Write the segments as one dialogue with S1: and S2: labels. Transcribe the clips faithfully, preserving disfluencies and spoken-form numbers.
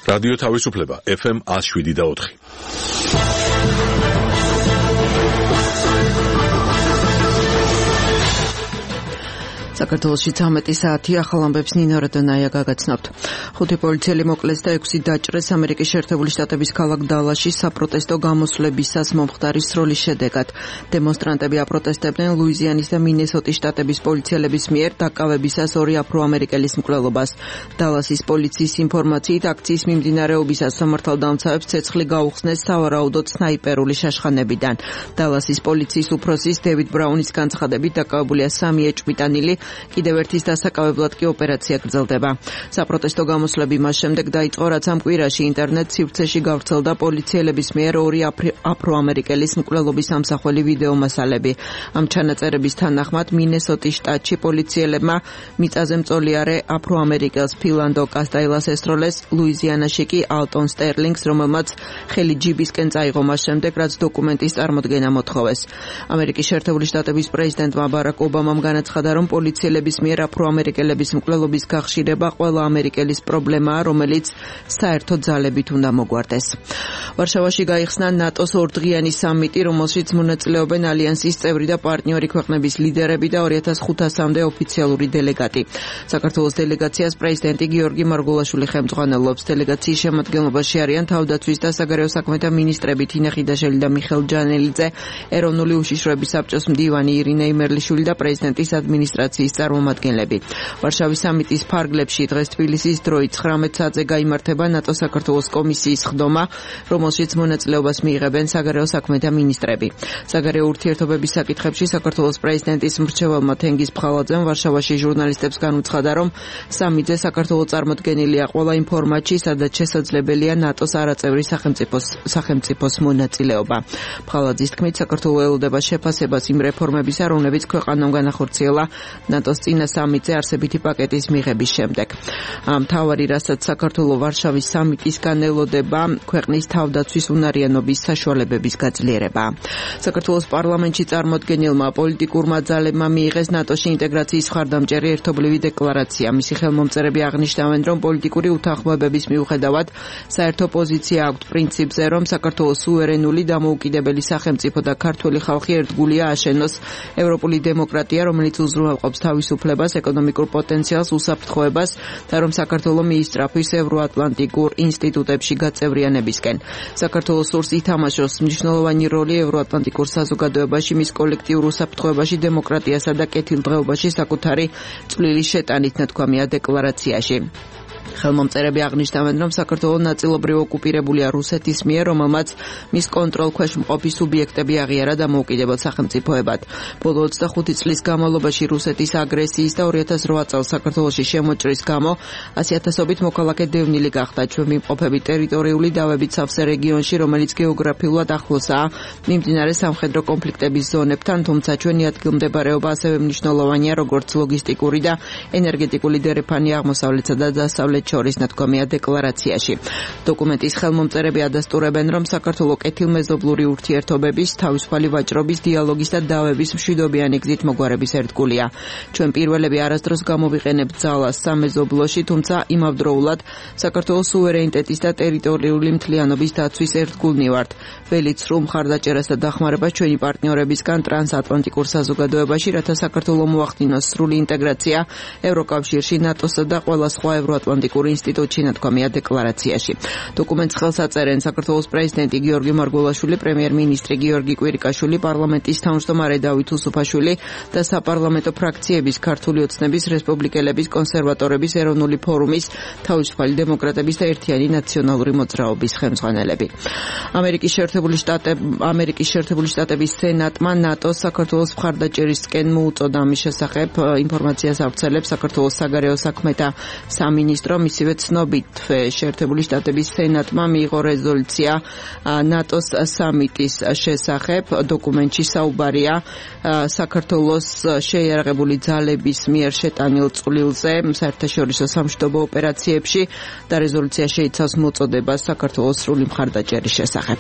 S1: რადიო თავისუფლება ეფ ემ one oh seven და four.
S2: საქართველოში ცამეტი საათი ახალ ამბებს ნინო რადონაია გაგაცნობთ. ხუთი პოლიციელი მოკლეს და ექვსი დაჭრეს ამერიკის შეერთებული შტატების ქალაქ დალასში საპროტესტო გამოსვლებისას მომხდარი სროლის შედეგად. დემონსტრანტები აპროტესტებდნენ ლუიზიანის და მინესოტის შტატების პოლიციელების მიერ დაკავებისას ორი აფროამერიკელის მკვლელობას. დალასის პოლიციის ინფორმაციით აქციის მიმდინარეობისას სამართალდამცავებს ცეცხლი გაუხსნეს სავარაუდოდ სნაიპერული შაშხანებიდან. დალასის პოლიციის უფროსის დევიდ ბრაუნის განცხადებით დაკავებულია სამი ეჭვმიტანილი, კიდევ ერთის დასაკავებლად კი ოპერაცია გრძელდება. საპროტესტო გამოსვლები მას შემდეგ დაიწყო, რაც ამ კვირაში ინტერნეტ სივრცეში გავრცელდა პოლიციელების მიერ ორი აფროამერიკელის მკვლელობის ამსახველი ვიდეო მასალები. ამ ჩანაწერების თანახმად მინესოტის შტატში პოლიციელებმა მიწაზე მწოლიარე აფროამერიკელს ფილანდო კასტაილას ესროლეს, ლუიზიანაში კი ალტონ სტერლინგს, რომელმაც ხელი ჯიბისკენ წაიღო მას შემდეგ, რაც დოკუმენტის წარმოდგენა მოთხოვეს. ამერიკის შეერთებული შტატების პრეზიდენტმა ბარაკ ობამამ განაცხადა, რომ პოლიციელების მიერ აფროამერიკელების მკვლელობის გახშირება ყველა ამერიკელის პრობლემაა, რომელიც საერთო ძალებით უნდა მოგვარდეს. ვარშავაში გაიხსნა ნატოს ორდღიანი სამიტი, რომელშიც მონაწილეობენ ალიანსის წევრი და პარტნიორი ქვეყნების ლიდერები და two thousand five hundred-მდე ოფიციალური დელეგატი. საქართველოს დელეგაციას პრეზიდენტი გიორგი მარგულაშვილი ხელმძღვანელობს. დელეგაციის შემადგენლობაში არიან თავდაცვის და საგარეო საქმეთა მინისტრები თინა ხიდაშელი და მიხეილ ჯანელიძე, ეროვნული უშიშროების საბჭოს მდივანი ირინე იმერლიშვილი და პრეზიდენტის ადმინისტრაციის წარმომადგენლები. ვარშავის სამიტის ფარგლებში დღეს თბილისის დროით ცხრამეტ საათზე გაიმართება ნატო საქართველოს კომისიის ხდომა, რომელშიც მონაწილეობას მიიღებენ საგარეო საქმეთა მინისტრები. საგარეო ურთიერთობების საკითხებში საქართველოს პრეზიდენტის მრჩეველმა თენგიზ ფხალაძემ ვარშავაში ჟურნალისტებს განუცხადა, რომ სამიტზე საქართველოს წარმოდგენილია ყველა იმ ფორმატში, სადაც შესაძლებელია ნატოს არაწევრი სახელმწიფოს სახელმწიფოს მონაწილეობა. ფხალაძის თქმით, საქართველოს ელოდება შეფასებას იმ რეფორმებისა, რომლებიც ქვეყანამ განახორციელა ნატოს წინა სამიტზე არსებითი პაკეტის მიღების შემდეგ. მთავარი, რასაც საქართველოს ვარშავის სამიტისგან ელოდება, ქვეყნის თავდაცვის უნარიანობის საშუალებების გაძლიერება. საქართველოს პარლამენტში წარმოდგენილმა პოლიტიკურმა ძალებმა მიიღეს ნატოში ინტეგრაციის მხარდამჭერი ერთობლივი დეკლარაცია. მისი ხელმომწერები აღნიშნავენ, რომ პოლიტიკური უთანხმოებების მიუხედავად საერთო პოზიცია აქვთ პრინციპზე, რომ საქართველოს სუვერენული დამოუკიდებელი სახელმწიფო და ქართული ხალხი ერთგულია აშენოს ევროპული დემოკრატია, რომელიც უზრუნველყოფს თავისუფლებას, ეკონომიკურ პოტენციალს, უსაფრთხოებას და რომ საქართველოს მიისწრაფვის ევროატლანტიკურ ინსტიტუტებში გაწევრიანებისკენ. საქართველოს სურს ითამაშოს მნიშვნელოვანი როლი ევროატლანტიკურ საზოგადოებაში, მის კოლექტიურ უსაფრთხოებაში, დემოკრატიასა და კეთილდღეობაში საკუთარი წვლილი შეტანით, ნათქვამია დეკლარაციაში. ხელმომწერები აღნიშნავენ, რომ საქართველოს ნაწილობრივ ოკუპირებულია რუსეთის მიერ, რომელმაც მის კონტროლქვეშ მყოფი სუბიექტები აღიარა დამოუკიდებელ სახელმწიფოებად. ბოლო ოცდახუთი წლის განმავლობაში რუსეთის აგრესიის და two thousand eight წელს საქართველოში შემოჭრის გამო ასი ათასობით მოქალაქე დევნილი გახდა. ჩვენ ვიმყოფებით ტერიტორიული დავებით სავსე რეგიონში, რომელიც გეოგრაფიულად ახლოსაა მიმდინარე სამხედრო კონფლიქტების ზონებთან, თუმცა ჩვენი ადგილმდებარეობა ასევე მნიშვნელოვანია, როგორც ლოგისტიკური და ენერგეტიკული დერეფანი აღმოსავლეთსა და დასავლეთ შორის, ნათქვამია დეკლარაციაში. დოკუმენტის ხელმომწერები ადასტურებენ, რომ საქართველოს კეთილმეზობლური ურთიერთობების, თავისუფალი ვაჭრობის, დიალოგის და დავების მშვიდობიანი გზით მოგვარების ერთგულია. ჩვენ პირველები არასდროს გამოვიყენებთ ძალას სამეზობლოში, თუმცა იმავდროულად საქართველოს სუვერენიტეტის და ტერიტორიული მთლიანობის დაცვის ერთგულნი ვართ. ველით სრულ მხარდაჭერას და დახმარებას ჩვენი პარტნიორებისგან ტრანსატლანტიკურ საზოგადოებაში, რათა საქართველოს მოახდინოს სრული ინტეგრაცია ევროკავშირში, ნატოსა და ყველა სხვა ევროატლანტიკურ ინსტიტუტში, ნათქვამია დეკლარაციაში. დოკუმენტს ხელს აწერენ საქართველოს პრეზიდენტი გიორგი მარგულაშვილი, პრემიერ-მინისტრი გიორგი კვირიკაშვილი, პარლამენტის თავმჯდომარე დავით უსუფაშვილი და საპარლამენტო ფრაქციების, ქართული ოცნების, რესპუბლიკელების, კონსერვატორების, ეროვნული ფორუმის, თავისუფალი დემოკრატების და ერთიანი ნაციონალური მოძრაობის ხელმძღვანელები. ამერიკის შეერთებული შტატები ამერიკის შეერთებული შტატების სენატმა ნატოს საქართველოს მხარდაჭერისკენ მოუწოდა. ამის შესახებ ინფორმაციას ავრცელებს საქართველოს საგარეო საქმეთა სამინისტრო. მისივე ცნობით, შეერთებული შტატების სენატმა მიიღო რეზოლუცია ნატოს სამიტის შესახებ. დოკუმენტში საუბარია საქართველოს შეიარაღებული ძალების მიერ შეტანილ წვლილზე საერთაშორისო სამშვიდობო ოპერაციებში და რეზოლუცია შეიცავს მოწოდებას საქართველოს სრული მხარდაჭერის შესახებ.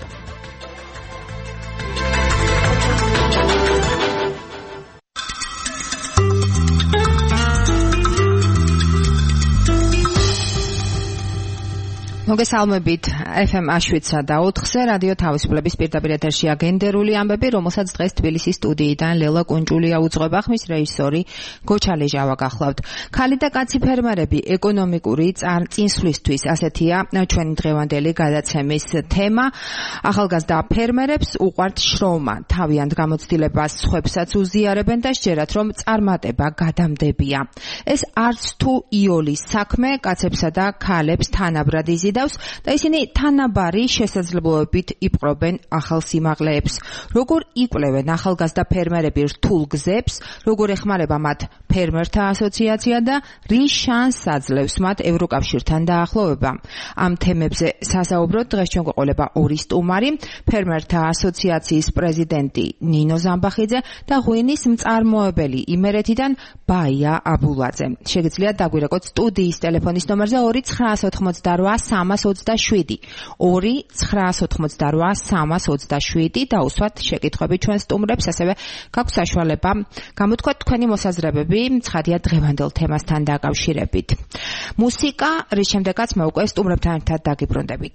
S3: მოგესალმებით ეფ ემ შვიდსა და ოთხზე რადიო თავისუფლების პირდაპირ ეთერშია გენდერული ამბები, რომელსაც დღეს თბილისის სტუდიიდან ლელა კუნჭულია უძღვება, ხმის რეჟისორი გოჩალეჟავა გახლავთ. ქალი და კაცი ფერმერები ეკონომიკური წინსვლისთვის, ასეთია ჩვენი დღევანდელი გადაცემის თემა. ახალგაზრდა ფერმერებს უყვართ შრომა, თავიანთ გამოცდილებას სხვებსაც უზიარებენ და სჯერათ, რომ წარმატება გადამდებია. ეს არც თუ იოლის საქმე, კაცებსა და ქალებს თანაბრად იზიდავს და ისინი თანაბარი შესაძლებლობებით იპყრობენ ახალ სიმაღლეებს. როგორ იკვლევენ ახალგაზრდა ფერმერები რთულ გზებს, როგორ ეხმარება მათ ფერმერთა ასოციაცია და რის შანსს აძლევს მათ ევროკავშირთან დაახლოვება. ამ თემებზე სასაუბროთ დღეს ჩვენ გვეყოლება ორი სტუმარი, ფერმერთა ასოციაციის პრეზიდენტი ნინო ზამბახიძე და ღვინის მწარმოებელი იმერეთიდან ბაია აბულაძე. შეგიძლიათ დაგვირეკოთ სტუდიის ტელეფონის ნომერზე ორი ცხრაას ოთხმოცდარვა სამას ოცდაშვიდი ორი ცხრაას ოთხმოცდარვა სამას ოცდაშვიდი დაუსვათ შეკითხვები ჩვენ სტუმრებს, ასევე გაქვთ საშუალება გამოთქვათ თქვენი მოსაზრებები ცხადია დღევანდელ თემასთან დაკავშირებით. მუსიკა, რის შემდეგაც მე უკვე სტუმრებთან ერთად დაგიბრუნდებით.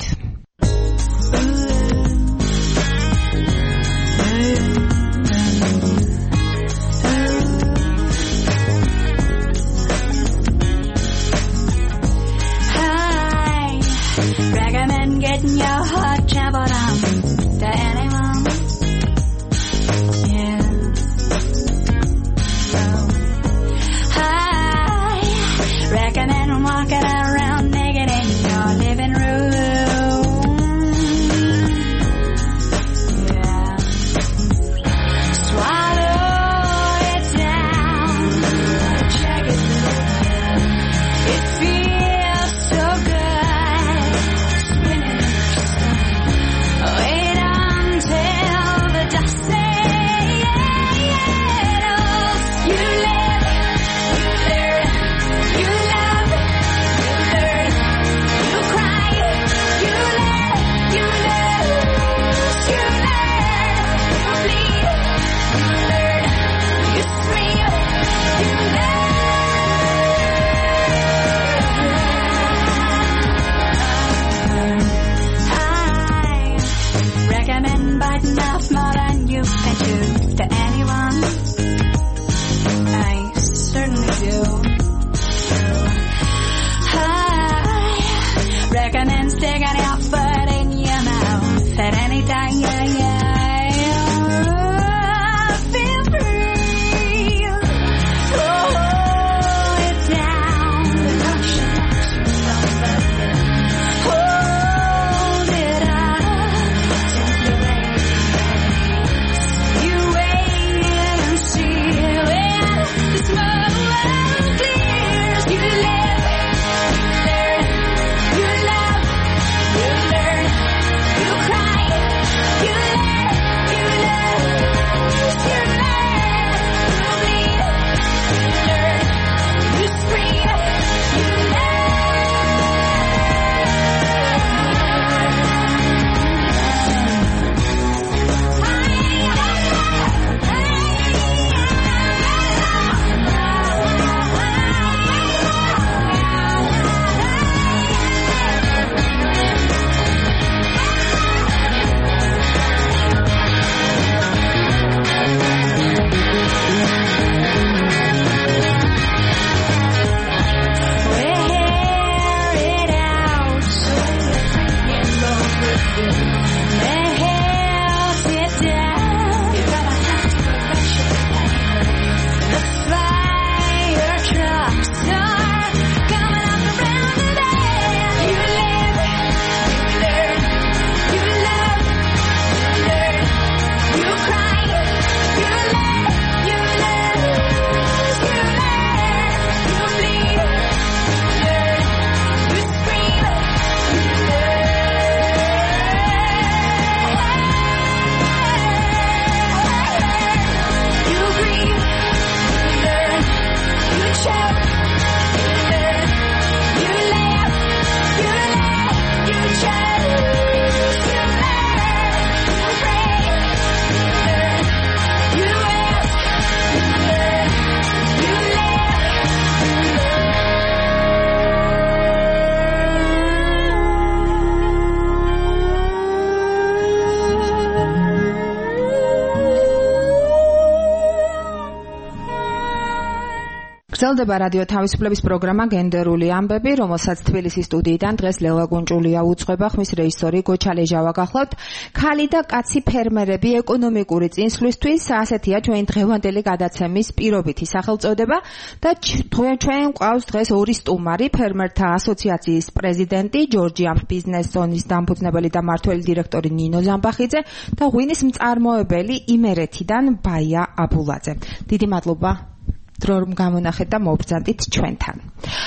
S4: Recommend getting your heart traveled on to anyone. Yeah. So, I recommend walking around naked in your living room.
S3: გრძელდება რადიო თავისუფლების პროგრამა გენდერული ამბები, რომელსაც თბილისის სტუდიიდან დღეს ლელა გუნჭულია უძღვება, ხმის რეჟისორი გოჩა ლეჟავა გახლავთ. ქალი და კაცი ფერმერები ეკონომიკური წინსვლისთვის ასეთია ჩვენ დღევანდელი გადაცემის პირობითი სახელწოდება და ჩვენ ყავს დღეს ორი სტუმარი, ფერმერთა ასოციაციის პრეზიდენტი, ჯორჯიამ ბიზნეს ზონის დამფუძნებელი და მმართველი დირექტორი ნინო ზამბახიძე და ღვინის მწარმოებელი იმერეთიდან ბაია აბულაძე. დიდი მადლობა რომ გამონახეთ და მობრძანდით ჩვენთან.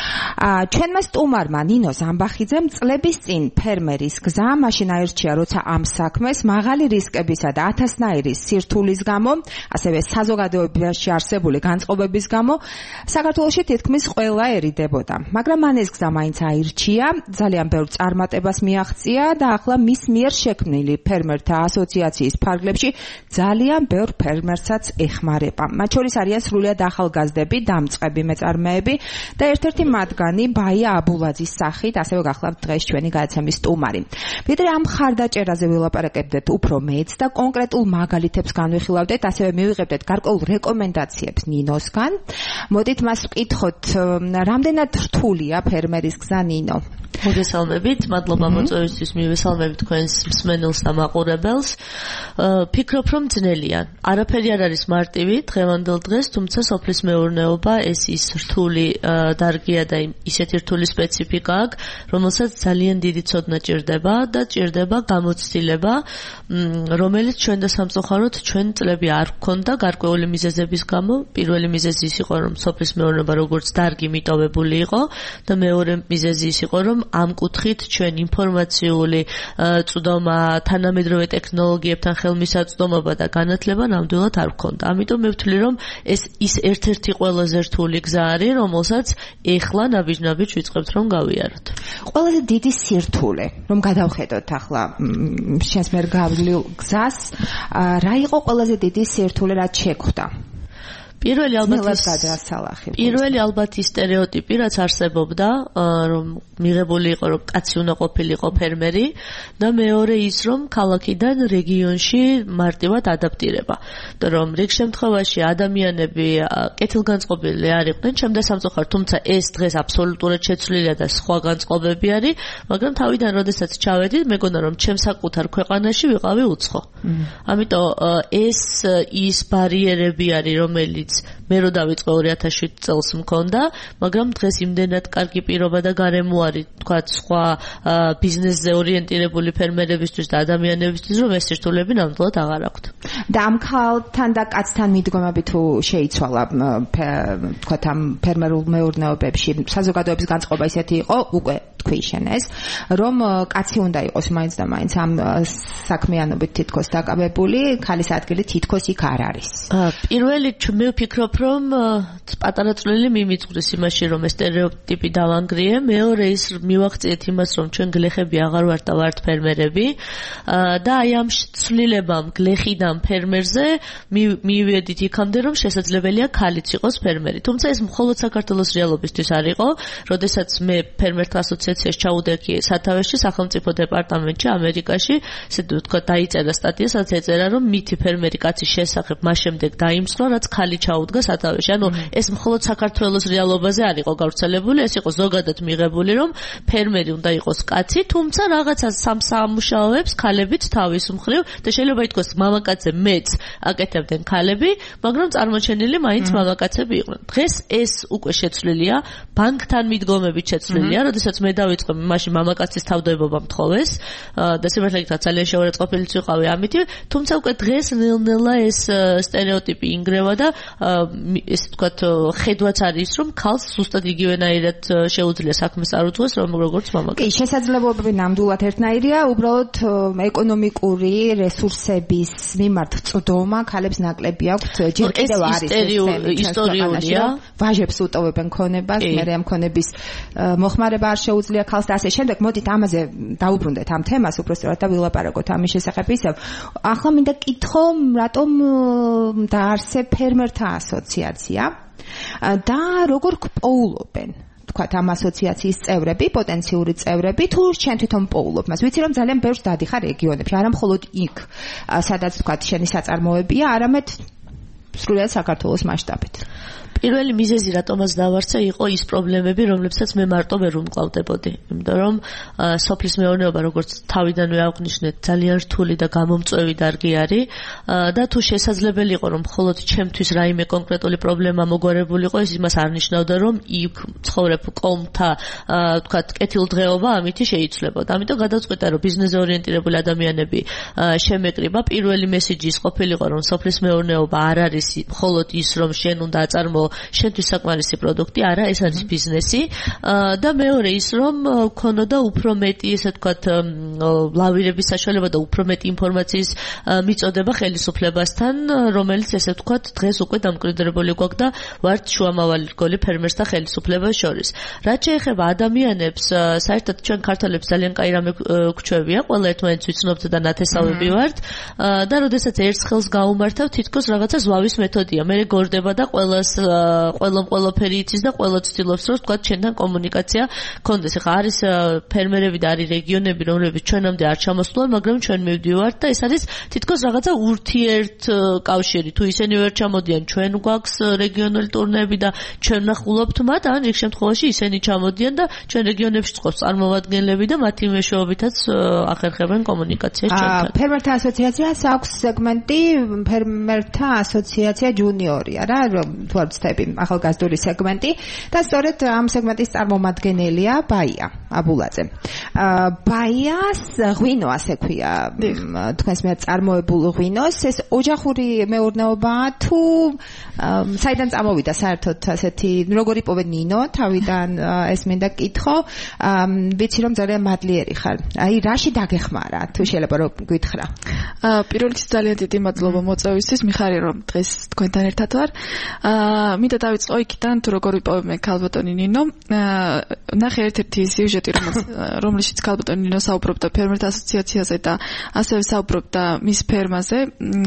S3: აა ჩვენმა სტუმარმა ნინო ზამბახიძემ წლების წინ ფერმერის გზა მაშინ აირჩია, როცა ამ საქმეს მაღალი რისკებისა და ათასნაირი სირთულის გამო, ასევე საზოგადოებაში არსებული განწყობების გამო საქართველოში თითქმის ყველა ერიდებოდა. მაგრამ მან ეს გზა მაინც აირჩია, ძალიან ბევრ წარმატებას მიაღწია და ახლა მის მიერ შექმნილი ფერმერთა ასოციაციის ფარგლებში ძალიან ბევრ ფერმერსაც ეხმარება. მათ შორის არიან სრულიად ახალგაზრდები, დამწყები მეწარმეები და ერთ-ერთი მათგანი ბაია აბულაძის სახით ასევე გახლავთ დღეს ჩვენი გადაცემის სტუმარი. ვიდრე ამ ხარდაჭერაზე ვილაპარაკებდეთ უფრო მეც და კონკრეტულ მაგალითებს განვიხილავდეთ, ასევე მივიღებდეთ გარკვეულ რეკომენდაციებს ნინოსგან. მოდით მას ვკითხოთ, რამდენად რთულია ფერმერის გზა, ნინო?
S5: მოგესალმებით, მადლობა მოწვევისთვის, მივესალმებით თქვენს მსმენელს და მაყურებელს. ფიქრობ, რომ ძნელია. არაფერი არ არის მარტივი დღევანდელ დღეს, თუმცა სოფლის მეურნეობა ეს ის რთული დარგია და ისეთი რთული სპეციფიკა აქვს, რომელსაც ძალიან დიდი ცოდნა ჭირდება და ჭირდება გამოცდილება, რომელიც ჩვენ და სამწუხაროდ ჩვენ წლები არ გქონდა გარკვეული მიზეზების გამო. პირველი მიზეზი ის იყო, რომ სოფლის მეურნეობა როგორც დარგი მიტოვებული იყო და მეორე მიზეზი ის იყო, რომ ამ კუთხით ჩვენ ინფორმაციული წვდომა, თანამედროვე ტექნოლოგიებთან ხელმისაწვდომობა და განათლება ნამდვილად არ გქონდა. ამიტომ მე ვთვლი, რომ ეს ის ერთ-ერთი ყველაზე რთული გზა არის, რომელსაც ეხლა ნაბიჯ-ნაბიჯ ვიწყებთ რომ გავიაროთ.
S3: ყველაზე დიდი სირთულე, რომ გადავხედოთ ახლა შენს მიერ გავლილ გზას, რა იყო ყველაზე დიდი სირთულე, რაც შეგვხვდა? პირველი ალბათ
S5: პირველი ალბათ ის სტერეოტიპი, რაც არსებობდა, რომ მიღებული იყო, რომ კაცი უნდა ყოფილიყო ფერმერი და მეორე ის, რომ ქალაქიდან რეგიონში მარტივად ადაპტირება. რომ რიგ შემთხვევაში ადამიანები კეთილგანწყობილი არ იყვნენ, ჩემდა სამწუხაროდ, თუმცა ეს დღეს აბსოლუტურად შეცვლილია და სხვა განწყობები არის, მაგრამ თავიდან როდესაც ჩავედი, მეგონა რომ ჩემს საკუთარ ქვეყანაში ვიყავი უცხო. ამიტომ ეს ის ბარიერები არის, რომელიც მე რო დავიწყე ორი ათას შვიდი წელს მქონდა, მაგრამ დღეს იმდენად კარგი პირობა და გარემო არის, თქვა სხვა ბიზნესზე ორიენტირებული ფერმერებისთვის და ადამიანებისთვის, რომ ეს სირთულეები ნამდვილად აღარ აქვთ.
S3: და ამ ქალთან და კაცთან მიდგომები თუ შეიცვალა, თქვა ამ ფერმერულ მეურნეობებში საზოგადოების განწყობა ისეთი იყო, უკვე თქვი შენ ეს, რომ კაცი უნდა იყოს მაინც და მაინც ამ საქმიანობით თითქოს დაკავებული, ქალის ადგილი თითქოს იქ არ არის.
S5: პირველი მე ვფიქრობ, რომ პატარა წვლილი მიმიწვრის იმაში, რომ ეს სტერეოტიპი დავანგრიე, მეორე ის მივახციეთ იმას, რომ ჩვენ გლეხები აღარ ვართ და ვართ ფერმერები და აი ამ ცვლილებამ გლეხიდან ფერმერზე მივედით იქამდე, რომ შესაძლებელია ქალიც იყოს ფერმერი. თუმცა ეს მხოლოდ საქართველოს რეალობისთვის არ იყო, როდესაც მე ფერმერთა ასოციაციაში ჩავუდექი სათავეში სახელმწიფო დეპარტამენტში ამერიკაში, ესე ვთქვა, დაიწერა სტატია, სადაც ეწერა, რომ მითი ფერმერი კაცის შესახებ მას შემდეგ დაიმსხვრა, რაც ქალი ჩაუდგა სათავეში. ანუ ეს მხოლოდ საქართველოს რეალობაზე არ იყო გავრცელებული, ეს იყო ზოგადად მიღებული, რომ ფერმერი უნდა იყოს კაცი, თუმცა რაღაცა სამსამუშაოებს ქალებიც თავის მხრივ და შეიძლება ითქვას მამაკაცზე მეც აკეთებდნენ ქალები, მაგრამ წარმოჩენილი მაინც მამაკაცები იყვნენ. დღეს ეს უკვე შეცვლილია, ბანკთან მიდგომებით შეცვლილია, როდესაც მე დავიწყე, მაშინ მამაკაცის თავდაებობა მთხოვეს და სიმართლე გითხრათ ძალიან შეურაცხყოფილიც ვიყავი ამით, თუმცა უკვე დღეს ნელ-ნელა ეს სტერეოტიპი ინგრევა და ეს ვთქვათ, ხედვაც არის, რომ ქალს ზუსტად იგივენაირად შეუძლია საქმეს წარუძღვეს, რომ როგორც მამაკაცს.
S3: კი, შესაძლებლობები ნამდვილად ერთნაირია, უბრალოდ ეკონომიკური რესურსების მიმართ წვდომა ქალებს ნაკლები აქვთ, ჯერ კიდევ არის
S5: ისტორიულია.
S3: ვაჟებს უტოვებენ ქონებას, მე ამ ქონების მოხმარება არ შეუძლია ქალს და ასე შემდეგ. მოდით ამაზე დაუბრუნდეთ ამ თემას, უბრალოდ და ვილაპარაკოთ ამის შესახებ ისევ. ახლა მინდა კითხო, რატომ დაარსე ფერმერთა ასოციაცია და როგორ გპოულობენ თქვათ ამ ასოციაციის წევრები, პოტენციური წევრები, თუ შენ თვითონ პოულობ მას. ვიცი რომ ძალიან ბევრს დადიხარ რეგიონებში, არა მხოლოდ იქ, სადაც თქვათ შენი საწარმოებია, არამედ სრულად საქართველოს მასშტაბით.
S5: პირველი მიზეზი რატომაც დავარჩა იყო ის პრობლემები, რომლებსაც მე მარტო ვერ უმკლავდებოდი. იმიტომ რომ სოფლის მეურნეობა, როგორც თავიდანვე აღნიშნეთ, ძალიან რთული და გამომწვევი დარგი არის და თუ შესაძლებელი იყო რომ მხოლოდ ჩემთვის რაიმე კონკრეტული პრობლემა მოგვარებულიყო, ეს იმას არ ნიშნავდა რომ იქ ცხოვრებ კომთა, თქვათ, კეთილდღეობა ამითი შეიცვლებოდა. ამიტომ გადავწყვიტა რომ ბიზნესზე ორიენტირებული ადამიანები შემეკრიბა. პირველი მესიჯი ის ყოფილიყო რომ სოფლის მეურნეობა არ არის მხოლოდ ის რომ შენ უნდა აწარმოო შენთვის საკმარისი პროდუქტი, არა, ეს არის ბიზნესი და მეორე ის რომ ქონოდა უფრო მეტი, ესე ვთქვათ, ლავირების საშუალება და უფრო მეტი ინფორმაციის მიწოდება ხელისუფლებასთან, რომელიც ესე ვთქვათ დღეს უკვე დამკვიდრებული გვაქვს და ვართ შუამავალი რგოლი ფერმერსთა ხელისუფლებას შორის. რაც შეეხება ადამიანებს, საერთოდ ჩვენ ქართველებს ძალიან კაი რამე გვჩვევია, ყველა ერთმანეთს ვიცნობთ და ნათესავები ვართ და როდესაც ერთს ხელს გაუმართავ, თითქოს რაღაცა ზვავის მეთოდია. მე გორდება და ყველას ყველამ ყველაფერი იცის და ყველა ცდილობს რომ თქვა ჩვენთან კომუნიკაცია გქონდეს. ახლა არის ფერმერები და არის რეგიონები, რომლებიც ჩვენამდე არ ჩამოსულან, მაგრამ ჩვენ მივდივართ და ეს არის თითქოს რაღაცა ურთიერთ კავშირი. თუ ისინი ვერ ჩამოდიან, ჩვენ გვაქვს რეგიონული ტურნეები და ჩვენ ნახულობთ მათ, ან რიგ შემთხვევაში ისინი ჩამოდიან და ჩვენ რეგიონებში წყობს წარმომადგენლები და მათი მეშვეობითაც ახერხებენ კომუნიკაციას ჩვენთან.
S3: ფერმერთა ასოციაციას აქვს სეგმენტი ფერმერთა ასოციაცია ჯუნიორია რა, თუ არ ვცდები, ახალგაზრდული სეგმენტი და სწორედ ამ სეგმენტის წარმომადგენელია ბაია აბულაძე. ბაიას ღვინო ასე ქვია, თქვენს მიერ წარმოებულ ღვინოს, ეს ოჯახური მეურნეობაა თუ საიდან წამოვიდა საერთოდ ასეთი, როგორ იპოვე ნინო, თავიდან ეს მინდა კითხო, ვიცი რომ ძალიან მადლიერი ხარ. აი რაში დაგეხმარა, თუ შეიძლება რომ გითხრა.
S6: პირველ რიგში ძალიან დიდი მადლობა მოწვევისთვის, მიხარია რომ დღეს თქვენთან ერთად ვარ. მინდა დავიწყო იქიდან, თუ როგორ ვიპოვე მე ქალბატონი ნინო. ნახე ერთ-ერთი სიუჟეტი, რომელშიც ქალბატონი ნინო საუბრობდა ფერმერთა ასოციაციაზე და ასევე საუბრობდა მის ფერმაზე,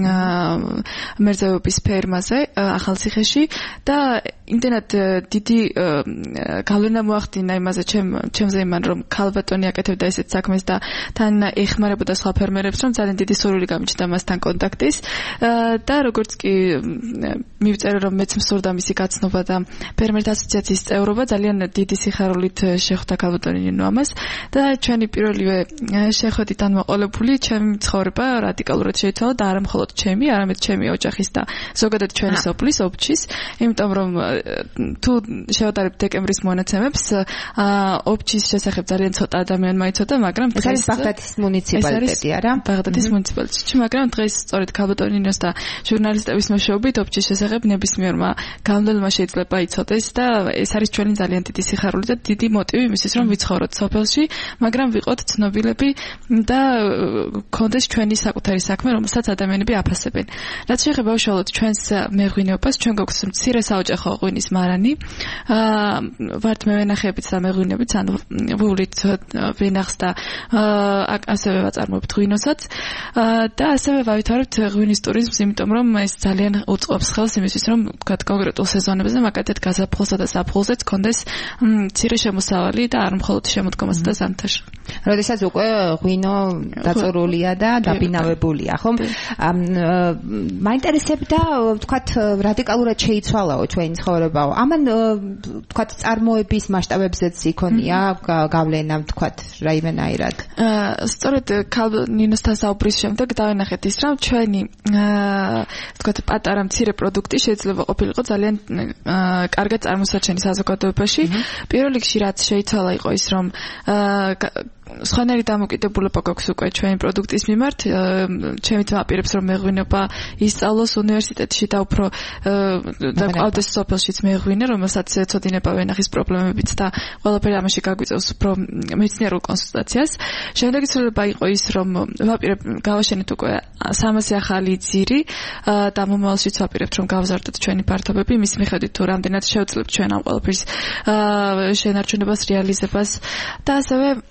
S6: მერზეობის ფერმაზე ახალციხეში და იმდენად დიდი გავლენა მოახდინა იმაზე ჩემზე იმან, რომ ქალბატონი აკეთებდა ესეთ საქმეს და თან ეხმარებოდა სხვა ფერმერებს, რომ ძალიან დიდი სურვილი გამიჩნდა მასთან კონტაქტის და როგორც კი მივწერე რომ მეც მსურდა მისი გაცნობა და ფერმერთა ასოციაციის წევრობა, ძალიან დიდი სიხარულით შეხვდა ქალბატონი ნინო ამას და ჩვენი პირველივე შეხვედრით ანმოყოლებული ჩემი ცხოვრება რადიკალურად შეიცვალა და არა მხოლოდ ჩემი, არამედ ჩემი ოჯახის და ზოგადად ჩვენი სოფლის ოფჩის, იმიტომ რომ თუ შევადარებთ დეკემბრის მონაცემებს, ოფჩის შესახებ ძალიან ცოტა ადამიანმა იცოდა, მაგრამ
S3: ეს არის ბაღდადის მუნიციპალიტეტი, არა?
S6: ბაღდადის მუნიციპალიტეტი, მაგრამ დღეს სწორედ ქალბატონი ნინოს და ჟურნალისტების მეშვეობით ოფჩის შესახებ ნებისმიერმა გამდელმა შეიძლება იცოდეს და ეს არის ჩვენი ძალიან დიდი სიხარული და დიდი მოტივი იმისთვის, რომ ვიცხოვროთ სოფელში, მაგრამ ვიყოთ ცნობილები და გქონდეს ჩვენი საკუთარი საქმე, რომელსაც ადამიანები აფასებენ. რაც შეეხება უშუალოდ ჩვენს მეღვინეობას, ჩვენ გვაქვს მცირე საოჯახო ღვინის მარანი, ვართ მევენახეებით და მეღვინეებით, ანუ ვუვლით ვენახს და ასევე ვაწარმოებთ ღვინოსაც და ასევე ვავითარებთ ღვინის ტურიზმს, იმიტომ რომ ეს ძალიან უწყობს ხელს იმისთვის, რომ თქვათ კონკრეტულ სეზონებზე მაგათად გაზაფხულსა და ზაფხულზეც გქონდეს მცირე შემოსავალი და არ მხოლოდ შემოდგომასა და ზამთარში.
S3: როდესაც უკვე ღვინო დაწურულია და დაბინავებულია, ხო? მაინტერესებდა, თქვათ, რადიკალურად შეიცვალაო ჩვენი ცხოვრებაო. ამან თქვათ წარმოების მასშტაბებზეც იქონია გავლენა, თქვათ, რაიმენაირად.
S6: სწორედ ნინოსთან საუბრის შემდეგ დავინახეთ ის, რომ ჩვენი თქვათ პატარა მცირე პროდუქტი შეიძლება ყოფილიყო ძალიან კარგად წარმოსაჩენი საზოგადოებაში. პირველ რიგში რაც შეიცვალა იყო ის, რომ სხვანაირი დამოკიდებულება გვაქვს უკვე ჩვენი პროდუქტის მიმართ. ჩემი თმა აპირებს რომ მეღვინეობა ისწავლოს უნივერსიტეტში და უფრო და ყავდეს სოფელშიც მეღვინე, რომელსაც ეცოდინება ვენახის პრობლემებიც და ყველაფერი ამაში გაგვიწევს უფრო მეცნიერულ კონსულტაციას. შემდეგი ცვლილება იყო ის, რომ ვაპირებ გავაშენეთ უკვე სამასი ახალი ძირი და მომავალშიც ვაპირებთ რომ გავზარდოთ ჩვენი ფართობები, მის მიხედვით თუ რამდენად შევძლებთ ჩვენ ამ ყველაფრის შენარჩუნებას, რეალიზებას და ასევე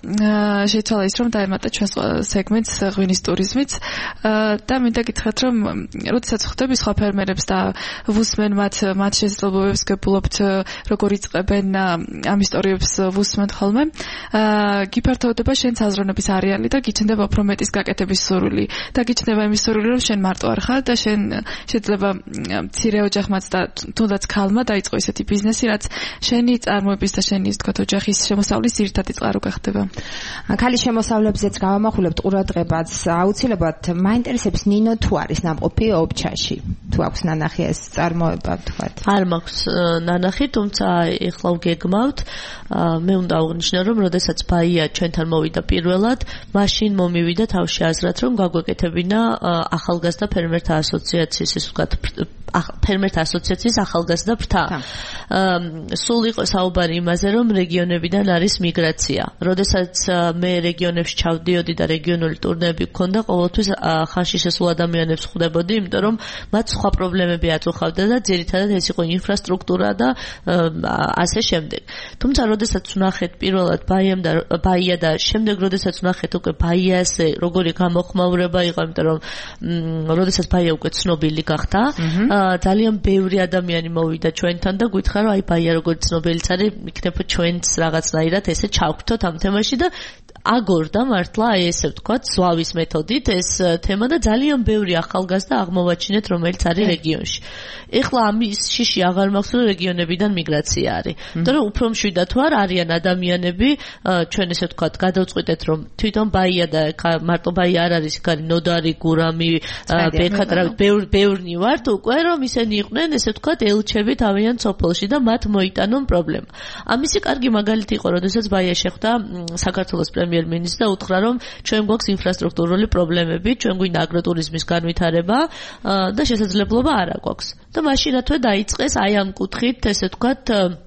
S6: შეიცვალა ის რომ დაემატა ჩვენს სეგმენტს ღვინის ტურიზმიც და მინდა გითხრათ რომ როდესაც ხვდები სხვა ფერმერებს და ვუსმენ მათ მათ შესაძლებლობებს გებულობთ როგორ იწყებენ ამ ისტორიებს ვუსმენთ ხოლმე გიფართოვდება შენს აზროვნების არეალი და გიჩნდება უფრო მეტის გაკეთების სურვილი და გიჩნდება იმის სურვილი რომ შენ მარტო არ ხარ და შენ შეიძლება მცირე ოჯახმაც და თუნდაც ქალმა დაიწყო ისეთი ბიზნესი რაც შენი წარმოების და შენი ისე თქვა ოჯახის შემოსავლის ძირითადი წყარო გახდება.
S3: ქალის შემოსავლებზეც გავამახვილებთ ყურადღებას აუცილებლად მაინტერესებს ნინო თუ არის ნამყოფი ობჩაში თუ აქვს ნანახი ეს წარმოება თქვათ
S5: არ მაქვს ნანახი თუმცა ეხლა ვგეგმავთ მე უნდა აღნიშნო რომ როდესაც ბაია ჩვენთან მოვიდა პირველად მაშინ მომივიდა თავში აზრად რომ გაგვეკეთებინა ახალგაზრდა ფერმერთა ასოციაციის ისე ვთქვათ ფერმერთა ასოციაციის ახალგაზრდა ფრთა სულ იყო საუბარი იმაზე რომ რეგიონებიდან არის მიგრაცია როდესაც მე რეგიონებში ჩავდიოდი და რეგიონული ტურნეები გქონდა ყოველთვის ხანში შესულ ადამიანებს ხვდებოდი იმიტომ რომ მათ სხვა პრობლემები აწუხავდა და ძირითადად ეს იყო ინფრასტრუქტურა და ასე შემდეგ თუმცა როდესაც ვნახეთ პირველად ბაიამ და ბაია და შემდეგ როდესაც ვნახეთ უკვე ბაიაზე როგორი გამოხმაურება იყო იმიტომ რომ როდესაც ბაია უკვე ცნობილი გახდა ძალიან ბევრი ადამიანი მოვიდა ჩვენთან და გითხრა რომ აი ბაია როგორც ცნობილიც არის იქნებ ჩვენც რაღაცნაირად ესე ჩავგვთოთ ამ თემაში და აგორდა მართლა აი ესე ვთქვათ ზვავის მეთოდით ეს თემა და ძალიან ბევრი ახალგაზრდა აღმოვაჩინეთ რომელიც არის რეგიონში. ეხლა ამის შიში აღარ მაქვს რომ რეგიონებიდან მიგრაცია არის. იმიტომ რომ უფრო მშვიდად თუ არ არიან ადამიანები ჩვენ ესე ვთქვათ გადავწყვიტეთ რომ თვითონ ბაია და მარტო ბაია არ არის იქ არის ნოდარი გურამი ბექატრა ბევრნი ვართ უკვე რომ ისინი იყვნენ ესე ვთქვათ ელჩები თავიანთ სოფელში და მათ მოიტანონ პრობლემა. ამისი კარგი მაგალითი იყო როდესაც ბაია შეხვდა საქართველოს პრემიერ-მინისტრს და უთხრა რომ ჩვენ გვაქვს ინფრასტრუქტურული პრობლემები, ჩვენ გვინდა აგროტურიზმის განვითარება და შესაძლებლობა არ აქვს. და მაშინათვე დაიწყეს აი ამ კუთხით ესე ვთქვათ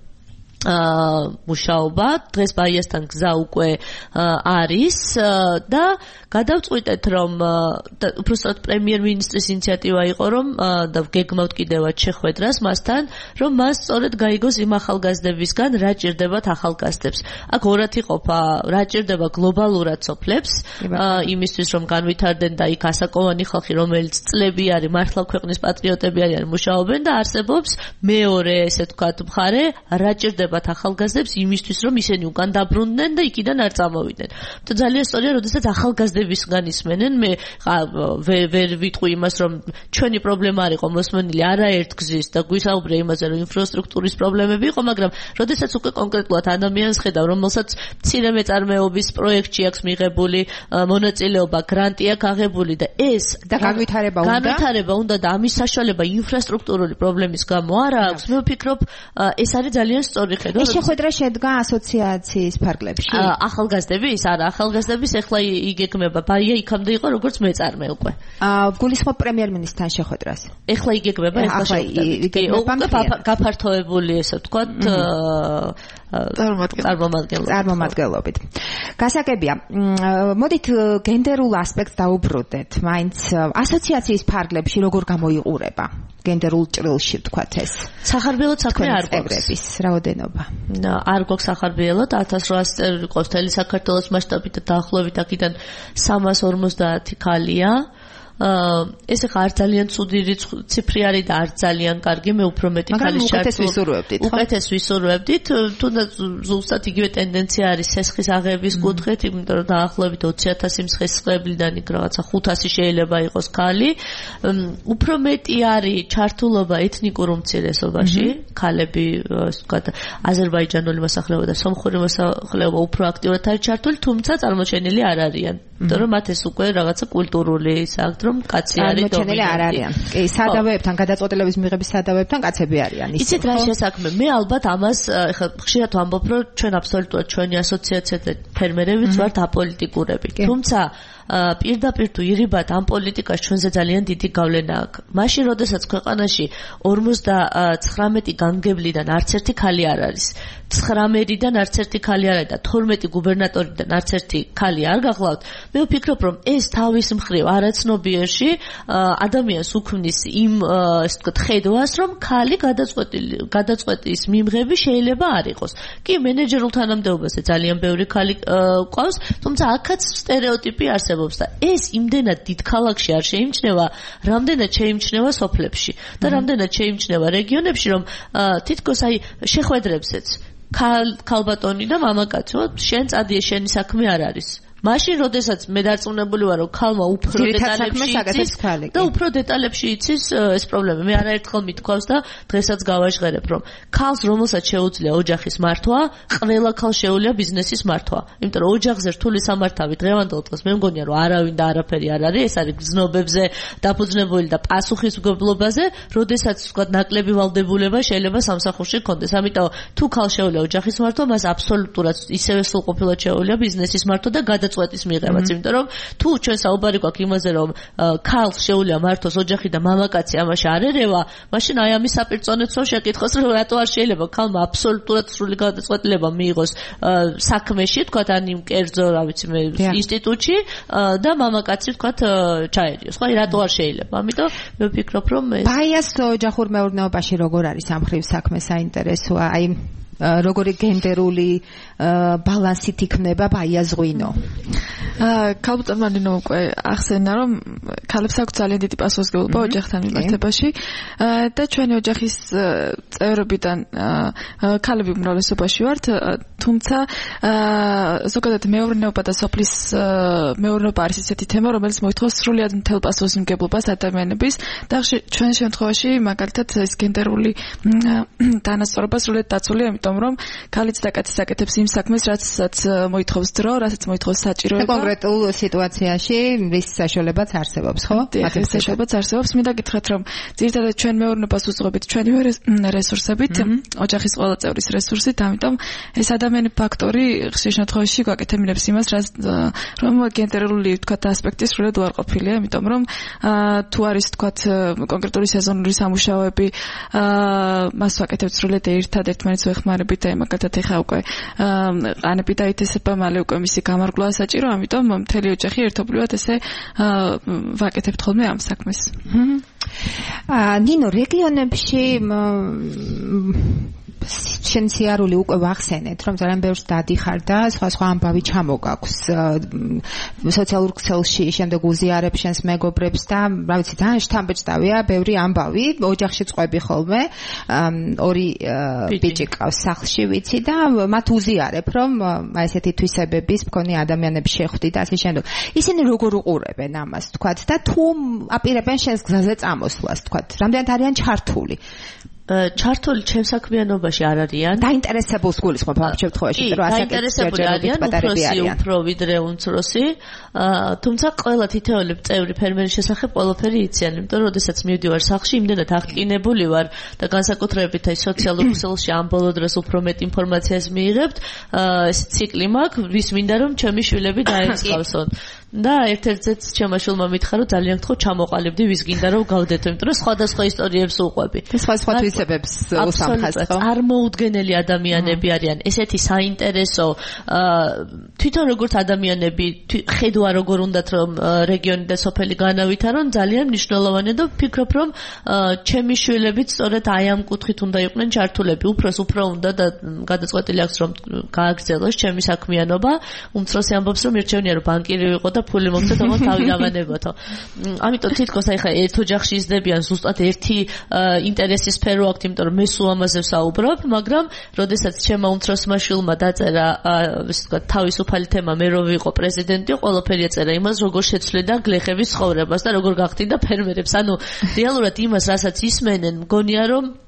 S5: მუშაობა დღეს ბაიასთან გზა უკვე არის და გადავწყვიტეთ რომ უბრალოდ პრემიერ-მინისტრის ინიციატივა იყო რომ და გეგმავთ კიდევაც შეხვედრას მასთან რომ მას სწორედ გაიგოს იმ ახალგაზრდებისგან რა ჭირდებათ ახალგაზრდებს. აქ ორად იყოფა რა ჭირდება გლობალურად სოფლებს იმისთვის რომ განვითარდნენ და იქ ასაკოვანი ხალხი რომელიც წლები არის მართლა ქვეყნის პატრიოტები არიან მუშაობენ და არსებობს მეორე ესე ვთქვათ მხარე რა ჭირდება ახალგაზრდებს იმისთვის რომ ისინი უკან დაბრუნდნენ და იქიდან არ წამოვიდნენ. და ძალიან სწორია, როდესაც ახალგაზრდებისგან ისმენენ, მე ვერ ვიტყვი იმას რომ ჩვენი პრობლემა არ იყო მოსმენილი არაერთ გზის და გვისაუბრე იმაზე რომ ინფრასტრუქტურის პრობლემები იყო, მაგრამ როდესაც უკვე კონკრეტულად ადამიანს ხედავ, რომელსაც მცირე მეწარმეობის პროექტში აქვს მიღებული მონაწილეობა, გრანტი აქვს აღებული და ეს
S3: და განვითარება უნდა
S5: განვითარება უნდა და ამის საშუალება ინფრასტრუქტურული პრობლემის გამო არ აქვს. მე ვფიქრობ ეს არის ძალიან სწორი ხედვა.
S3: ეს შეხვედრა შედგა ასოციაციის ფარგლებში.
S5: ახალგაზრდების, არა, ახალგაზრდების ეხლა იგეგმება. ბაია იქამდე იყო როგორც მეწარმე უკვე.
S3: აა გულისხმობ პრემიერ-მინისტრთან შეხვედრას.
S5: ეხლა იგეგმება, ეხლა შეხვედრა. გაფართოებული ესე ვთქვათ წარმომადგენლობით. გასაგებია.
S3: მოდით გენდერულ ასპექტს დაუბრუნდეთ. მაინც ασოციაციის ფარგლებში როგორ გამოიყურება გენდერულ ჭრილში ვთქვათ ეს.
S5: სახარბიელოდ საქმე არ გვაქვს.
S3: რაოდენობა.
S5: არ გვაქვს სახარბიელოდ ათას რვაას წევრი ყავს მთელი საქართველოს მასშტაბით და დაახლოებით აქედან სამას ორმოცდაათი ქალია. ეს ახლა არ ძალიან ცუდი ციფრი არის და არ ძალიან კარგი, მე უფრო მეტი ქალის
S3: ჩართულ.
S5: უკეთეს ვისურვებდით, თუნდაც ზუსტად იგივე ტენდენცია არის სესხის აღების კუთხით, იმიტომ რომ დაახლოებით ოცი ათასი მსხესხებლიდან იქ რაღაცა ხუთასი შეიძლება იყოს ქალი. უფრო მეტი არის ჩართულობა ეთნიკურ უმცირესობაში, ქალები, ასე ვთქვათ, აზერბაიჯანული მოსახლეობა და სომხური მოსახლეობა უფრო აქტიურად არის ჩართული, თუმცა წარმოჩენილი არ არიან. იმიტომ რომ მათ ეს უკვე რაღაცა კულტურული ისაა რომ კაცი არის
S3: დომინანტი. არ არიან. კი, სადავეებთან გადაწყვეტილების მიღების სადავეებთან კაცები არიან.
S5: იცით რა შესაქმე? მე ალბათ ამას ეხლა ხშირად ვამბობ, რომ ჩვენ აბსოლუტურად ჩვენი ასოციაცია და ფერმერებიც ვართ აპოლიტიკურები. თუმცა პირდაპირ თუ ირიბად ამ პოლიტიკას ჩვენზე ძალიან დიდი გავლენა აქვს. მაშინ, როდესაც ქვეყანაში ორმოცდაცხრამეტი გამგებლიდან არც ერთი ხალი არ არის. ცხრამეტიდან არც ერთი ხალი არ არის და თორმეტი გუბერნატორიდან არც ერთი ხალი არ გახლავთ. მე ვფიქრობ, რომ ეს თავის მხრივ არაცნობიერში ადამიანს უქმნის იმ ესე ვთქვათ ხედვას, რომ ხალი გადაწყვეტილი გადაწყვეტის მიმღები შეიძლება არ იყოს. კი, მენეჯერულ თანამდებობაზე ძალიან ბევრი ხალი ყავს, თუმცა აქაც სტერეოტიპი არსებობს და ეს იმდენად დიდ ქალაქში არ შეიმჩნევა, რამდენად შეიმჩნევა სოფლებში და რამდენად შეიმჩნევა რეგიონებში, რომ თითქოს აი შეხვედრებზეც ქალბატონი და მამაკაცო, შენ წადიე, შენი საქმე არ არის. მაშინ, როდესაც მე დარწმუნებული ვარ, რომ ქალმა უფრო დეტალებში იცის და უფრო დეტალებში იცის ეს პრობლემა. მე არაერთხელ მithქვავს და დღესაც გავაჟღერებ, რომ ქალს, რომელსაც შეუძლია ოჯახის მართვა, ყველა ქალს შეუძლია ბიზნესის მართვა. იმიტომ რომ ოჯახზე რთული სამართავი დღევანდელ დღეს მე მგონია, რომ არავინ და არაფერი არ არის, ეს არის გზნობებზე დაფუძნებული და პასუხისმგებლობაზე, როდესაც ვთქვათ ნაკლები ვალდებულება შეიძლება სამსახურში გქონდეს. ამიტომ თუ ქალს შეუძლია ოჯახის მართვა, მას აბსოლუტურად ისევე სრულყოფილად შეუძლია ბიზნესის მართვა და გადა წვეთის მიღებაც, იმიტომ რომ თუ ჩვენ საუბარი გვაქვს იმაზე, რომ ქალს შეუძლია მართოს ოჯახი და მამაკაცი ამაში არ ერევა, მაშინ აი ამის საპირწონეც რომ შეკითხოს, რომ რატო არ შეიძლება ქალმა აბსოლუტურად სრული გადაწყვეტილება მიიღოს საქმეში, თქვათ ან იმ კერძო, რა ვიცი მე, ინსტიტუტში და მამაკაცი თქვათ ჩაერიოს. ხო, აი რატო არ შეიძლება? ამიტომ მე ვფიქრობ, რომ ეს
S3: ბაიას ოჯახურ მეურნეობაში როგორ არის ამ ხრივ საქმე საინტერესოა? აი როგორი გენდერული ბალანსით იქნება ბაიაზღვინო?
S6: ქალბატონმა ნინო უკვე ახსენა, რომ ქალებს აქვს ძალიან დიდი პასუხისმგებლობა ოჯახთან მიმართებაში და ჩვენი ოჯახის წევრებიდან ქალები უმრავლესობაში ვართ, თუმცა ზოგადად მეურნეობა და სოფლის მეურნეობა არის ისეთი თემა, რომელიც მოითხოვს სრულიად მთელ პასუხისმგებლობას ადამიანების და ჩვენ შემთხვევაში მაგალითად ეს გენდერული დანასწორობა სრულიად დაცულია, იმიტომ რომ ქალიც და კაციც აკეთებს იმ საქმეს, რასაც მოითხოვს დრო, რასაც მოითხოვს საჭიროება.
S3: კონკრეტულ სიტუაციაში რის საშუალებაც არსებობს, ხო?
S6: ეს საშუალებაც არსებობს. მინდა გითხრათ, რომ ძირითადად ჩვენ მეურნეობას უძღვებით ჩვენივე რესურსებით, ოჯახის ყველა წევრის რესურსით, ამიტომ ეს ადამიანი ფაქტორი ხშირ შემთხვევაში გვაკეთებინებს იმას, რომ გენდერული თქვათ ასპექტი სრულად უარყოფილია, იმიტომ რომ თუ არის თქვათ კონკრეტული სეზონური სამუშაოები, მას ვაკეთებთ სრულად ერთად ერთმანეთს ვეხმარებით და მაგალითად ეხა უკვე ყანები დაითესება, მალე უკვე მისი გამარგვლაა საჭირო, ამიტომ მთელი ოჯახი ერთობლივად ესე ვაკეთებთ ხოლმე ამ საქმეს.
S3: აა ნინო, რეგიონებში შენ სიარული უკვე ვახსენეთ, რომ ძალიან ბევრს დადიხარ და სხვა სხვა ამბავი ჩამოგაქვს სოციალურ ქსელში, შემდეგ უზიარებ შენს მეგობრებს და რა ვიცი, ძალიან შთამბეჭდავია ბევრი ამბავი, ოჯახში წყვები ხოლმე, ორი ბიჭი ყავს სახლში, ვიცი და მათ უზიარებ, რომ აი ესეთი თვისებების მქონე ადამიანები შეხვდი და ასე შემდეგ. ისინი როგორ უყურებენ ამას, თქვათ, და თუ აპირებენ შენს გზაზე წამოსვლას, თქვათ, რამდენად არიან ჩართული?
S5: ჩართული ჩემს საქმიანობაში არ არიან.
S3: დაინტერესებულს გულისხმობ ამ შემთხვევაში, რომ ასაკის
S5: დაინტერესებული არიან, უფროსი უფრო ვიდრე უმცროსი, თუმცა ყველა თითოეული წევრი ფერმერის შესახებ ყველაფერი იციან, იმიტომ რომ როდესაც მივდივარ სახლში, იმდენად აღკინებული ვარ და განსაკუთრებით აი სოციალურ ქსელში ამ ბოლო დროს უფრო მეტ ინფორმაციას მიიღებთ, ეს ციკლი მაქვს, ვის მინდა რომ ჩემი შვილები დაეწყავსონ. და ერთ-ერთზეც ჩემმა შვილმა მითხრა, რომ ძალიან გთხოვ ჩამოყალიბდი, ვის გინდა რომ გავდეთო, იმიტომ რომ სხვადასხვა ისტორიებს უყვები.
S3: სხვა სხვა თვისებებს უსამხას, ხო?
S5: წარმოუდგენელი ადამიანები არიან, ესეთი საინტერესო, თვითონ როგორც ადამიანები, ხედვა როგორ უნდათ რომ რეგიონი და სოფელი განავითარონ, ძალიან მნიშვნელოვანია და ვფიქრობ, რომ ჩემი შვილებიც სწორედ აი ამ კუთხით უნდა იყვნენ ჩართულები, უფროს უფრო უნდა და გადაწყვეტილი აქვს რომ გააგრძელოს ჩემი საქმიანობა, უმცროსი ამბობს რომ მირჩევნია რომ ბანკირი ვიყო და ფული მოგცეთ, თუმცა თავი დავანებოთო. ამიტომ თითქოს აი ხა ერთ ოჯახში იზრდებიან ზუსტად ერთი ინტერესის სფერო აქვს, იმიტომ რომ მე სულ ამაზე ვსაუბრობ, მაგრამ როდესაც ჩემმა უმცროსმა შვილმა დაწერა, ესე ვთქვათ, თავისუფალი თემა, მე რო ვიყო პრეზიდენტი, ყველაფერი ეწერა იმას, როგორ შეცვლიდა გლეხების ცხოვრებას და როგორ გახდიდა ფერმერებს. ანუ რეალურად იმას, რასაც ისმენენ, მგონია რომ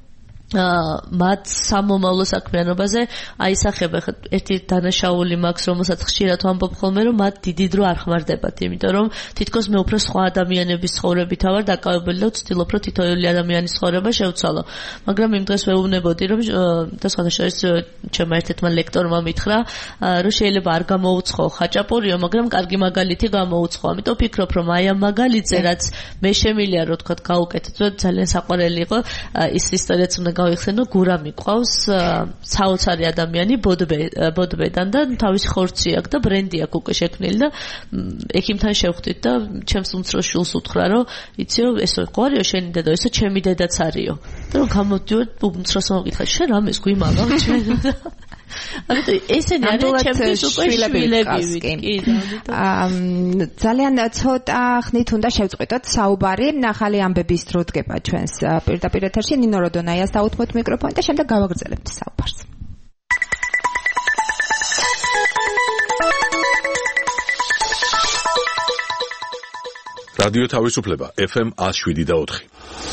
S5: მათ სამომავლო საქმიანობაზე აისახება. ერთი დანაშაული მაქვს, რომელსაც ხშირად ვამბობ ხოლმე, რომ მათ დიდი დრო არ ხმარდებათ, იმიტომ რომ თითქოს მე უფრო სხვა ადამიანების ცხოვრებით ვარ დაკავებული და ვცდილობ, რომ თითოეული ადამიანის ცხოვრება შევცვალო. მაგრამ იმ დღეს ვეუბნებოდი, რომ და სხვადასხვა ჩემმა ერთ-ერთმა ლექტორმა მითხრა, რომ შეიძლება არ გამოუცხო ხაჭაპურიო, მაგრამ კარგი მაგალითი გამოუცხო. ამიტომ ვფიქრობ, რომ აი ამ მაგალითზე, რაც მე შემიძლია, რომ თქვა, გავუკეთოთ, ძალიან საყვარელი იყო ის ისტორიაც უნდა გავიხსენო, გურა მიყვავს საოცარი ადამიანი ბოდბედან და თავისი ხორცი აქვს და ბრენდი აქვს უკვე შექმნილი და ექიმთან შევხვდით და ჩემს უმცროს შვილს უთხრა, რომ იცი რომ ესო ყوارიო შენი დედა, ესო ჩემი დედაც არისო. და რომ გამოდივარ უმცროსმა მოკითხა, შენ რამეს გვიმაღავ ჩვენ? ამიტომ ესენი არის ჩემთვის უკვე შვილები.
S3: აა ძალიან ცოტა ხნით უნდა შევწყვიტოთ საუბარი. ახალი ამბების დრო დგება ჩვენს პირდაპირ ეთერში. ნინო როდონაიას დაუთმოთ მიკროფონი და შემდეგ გავაგრძელებთ საუბარს.
S1: რადიო თავისუფლება ეფ ემ one oh seven point four.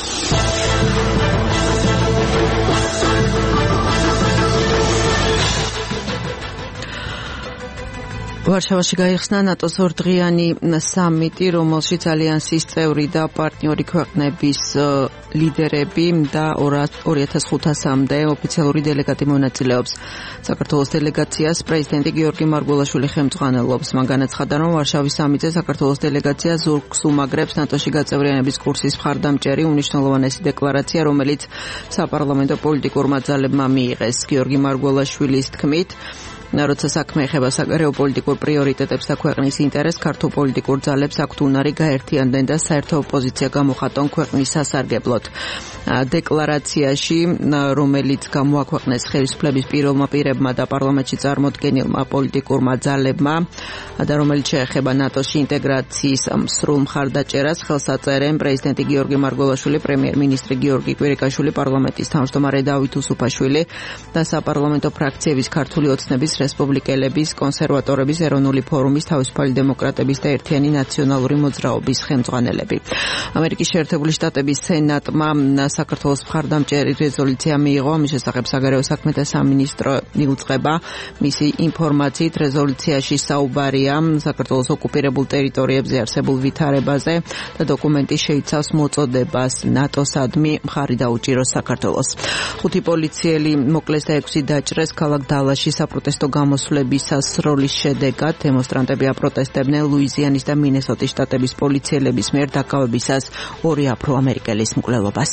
S2: ვარშავაში გაიხსნა ნატოს ორდღიანი სამიტი, რომელშიც ალიანსის წევრი და პარტნიორი ქვეყნების ლიდერები და two thousand five hundred-მდე ოფიციალური დელეგატი მონაწილეობს. საქართველოს დელეგაციას პრეზიდენტი გიორგი მარგველაშვილი ხელმძღვანელობს. მან განაცხადა, რომ ვარშავის სამიტზე საქართველოს დელეგაცია ზურგს უმაგრებს ნატოში გაწევრიანების კურსის მხარდამჭერი უნიშნელოვანესი დეკლარაცია, რომელიც საპარლამენტო პოლიტიკურმა ძალებმა მიიღეს. გიორგი მარგველაშვილის თქმით, როცა საქმე ეხება საგარეო პოლიტიკურ პრიორიტეტებს და ქვეყნის ინტერესს, ქართულ პოლიტიკურ ძალებს აქვთ უნარი გაერთიანდნენ და საერთო ოპოზიცია გამოხატონ ქვეყნის სასარგებლოდ. დეკლარაციაში, რომელიც გამოაქვეყნეს ხელისუფლების პირველმა პირებმა და პარლამენტში წარმოდგენილმა პოლიტიკურმა ძალებმა და რომელიც შეეხება ნატოში ინტეგრაციის სრულ მხარდაჭერას, ხელს აწერენ პრეზიდენტი გიორგი მარგველაშვილი, პრემიერ-მინისტრი გიორგი კვირიკაშვილი, პარლამენტის თავმჯდომარე დავით უსუფაშვილი და საპარლამენტო ფრაქციების ქართული ოცნების, რესპუბლიკელების, კონსერვატორების, ეროვნული ფორუმის, თავისუფალი დემოკრატების და ერთიანი ნაციონალური მოძრაობის ხელმძღვანელები. ამერიკის შეერთებული შტატების სენატმა საქართველოს მხარდამჭერი რეზოლუცია მიიღო, ამის შესახებ საგარეო საქმეთა სამინისტრო იუწყება. მისი ინფორმაციით რეზოლუციაში საუბარია საქართველოს ოკუპირებულ ტერიტორიებზე არსებულ ვითარებაზე და დოკუმენტი შეიცავს მოწოდებას ნატოსადმი მხარი დაუჭიროს საქართველოს. ხუთი პოლიციელი მოკლეს და ექვსი დაჭრეს ქალაქ დალაში საპროტესტო გამოსვლების სროლის შედეგად. დემონსტრანტები აპროტესტებდნენ ლუიზიანის და მინესოტის შტატების პოლიციელების მიერ დაკავებისას ორი აფრო-ამერიკელის მკვლელობას.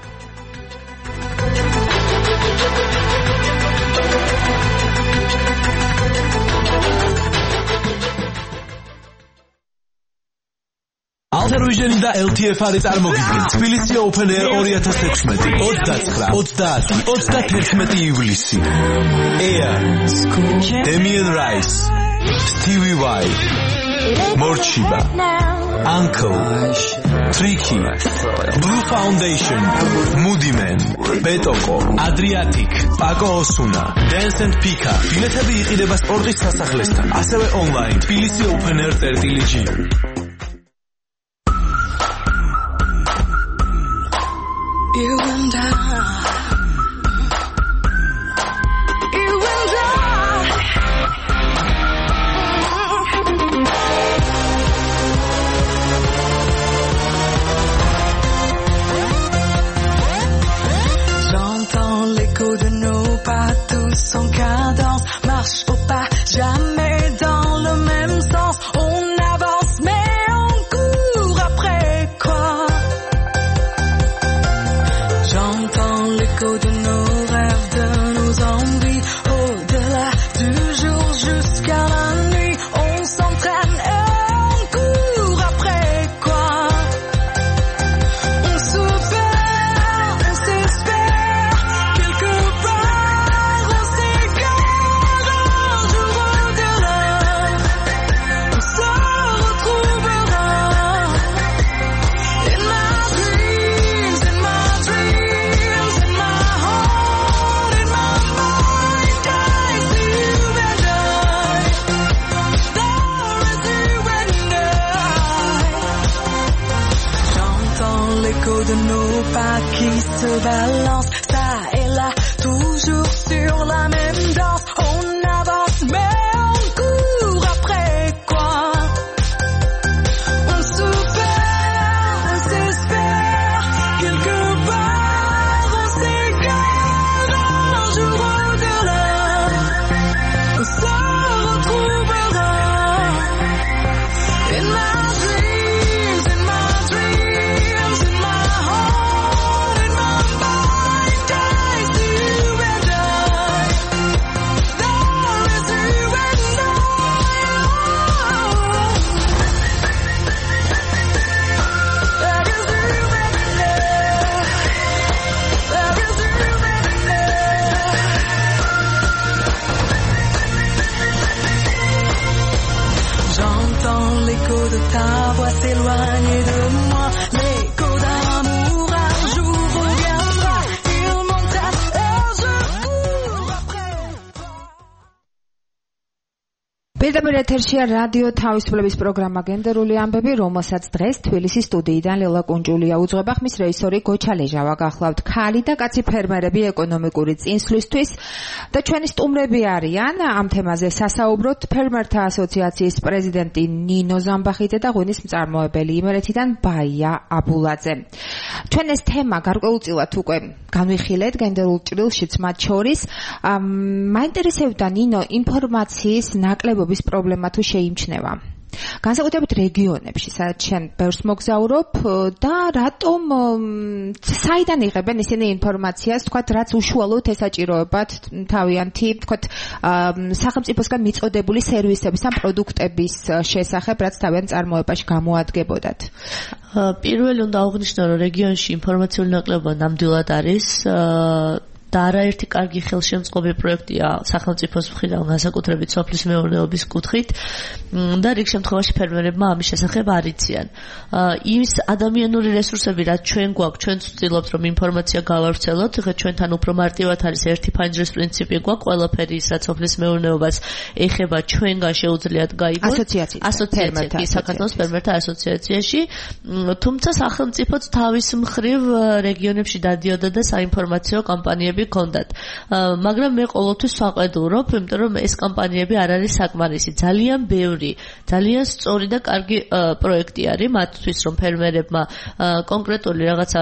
S7: Alter-Vision და ელ თი ეფ არის წარმოგიდგენთ თბილისი Open Air twenty sixteen ოცდაათი, ოცდათერთმეტი ივლისი. Air, Damien Rice, Stevie Vai, Morchiba, Uncle, Tricky, Blue Foundation, Moody Man, Betoko, Adriatic, Paco Osuna, Dance and Pika. ბილეთები იყიდება სპორტის სასახლესთან, ასევე online თბილისი Open Air წერტილი-ჯი.
S8: You and I, you and I, j'entends l'écho de nos pas tous en cadence, marche au pas, jamais dans le même sens, on avance mais on court après quoi? J'entends l'écho de nos rêves, de nos envies, au-delà du jour jusqu'à la nuit. On s'entraîne et on court après quoi? On se perd, on s'espère, quelque part on s'égare un jour au-delà. On se retrouvera in my dreams, in my dreams. éloigné de moi. L'écho d'un amour un jour reviendra. Il m'entraîne et je cours après.
S3: პირდაპირ ეთერშია რადიო თავისუფლების პროგრამა გენდერული ამბები, რომელსაც დღეს თბილისის სტუდიიდან ლელა კუნჯულია უძღვება. ხმის რეჟისორი გოჩა ლეჟავა გახლავთ. ქალი და კაცი ფერმერები ეკონომიკური წინსვლისთვის და ჩვენი სტუმრები არიან ამ თემაზე სასაუბროთ ფერმერთა ასოციაციის პრეზიდენტი ნინო ზამბახიძე და ღვინის მწარმოებელი იმერეთიდან ბაია აბულაძე. ჩვენ ეს თემა გარკვეულწილად უკვე განვიხილეთ გენდერულ ჭრილშიც, მათ შორის მაინტერესებდა ნინო ინფორმაციის ნაკლებობის პრობლემა თუ შეიმჩნევა. განსაკუთრებით რეგიონებში, სადაც შენ ბევრს მოგზაურობ და რატომ საიდან იღებენ ისინი ინფორმაციას, თქვათ, რაც უშუალოდ ესაჭიროებათ თავიანთი, თქვათ, სახელმწიფოსგან მიწოდებული სერვისების ან პროდუქტების შესახებ, რაც თავიანთ წარმოებაში გამოადგებოდათ.
S5: პირველი უნდა აღვნიშნო, რომ რეგიონში ინფორმაციული ნაკლებობა ნამდვილად არის და არაერთი კარგი ხელშემწყობი პროექტია სახელმწიფოს მხრიდან, განსაკუთრებით სოფლის მეურნეობის კუთხით და რიგ შემთხვევაში ფერმერებმა ამის შესახებ არ იციან. ის ადამიანური რესურსები, რაც ჩვენ გვაქვს, ჩვენ ვცდილობთ, რომ ინფორმაცია გავავრცელოთ, ხა ჩვენთან უფრო მარტივად არის ერთი ფანჯრის პრინციპი გვაქვს, ყველაფერი ის, რაც სოფლის მეურნეობას ეხება, ჩვენგან შეუძლიათ გაიგოთ.
S3: ასოციაცია,
S5: ასოციაცია, საქართველოს ფერმერთა ასოციაციაში, თუმცა სახელმწიფოც თავის მხრივ რეგიონებში დადიოდა და საინფორმაციო კამპანიები კონდათ. მაგრამ მე ყოველთვის ვაყედურობ, იმიტომ რომ ეს კამპანიები არ არის საკმარისი. ძალიან ბევრი, ძალიან სწორი და კარგი პროექტი არის მათთვის, რომ ფერმერებმა კონკრეტული რაღაცა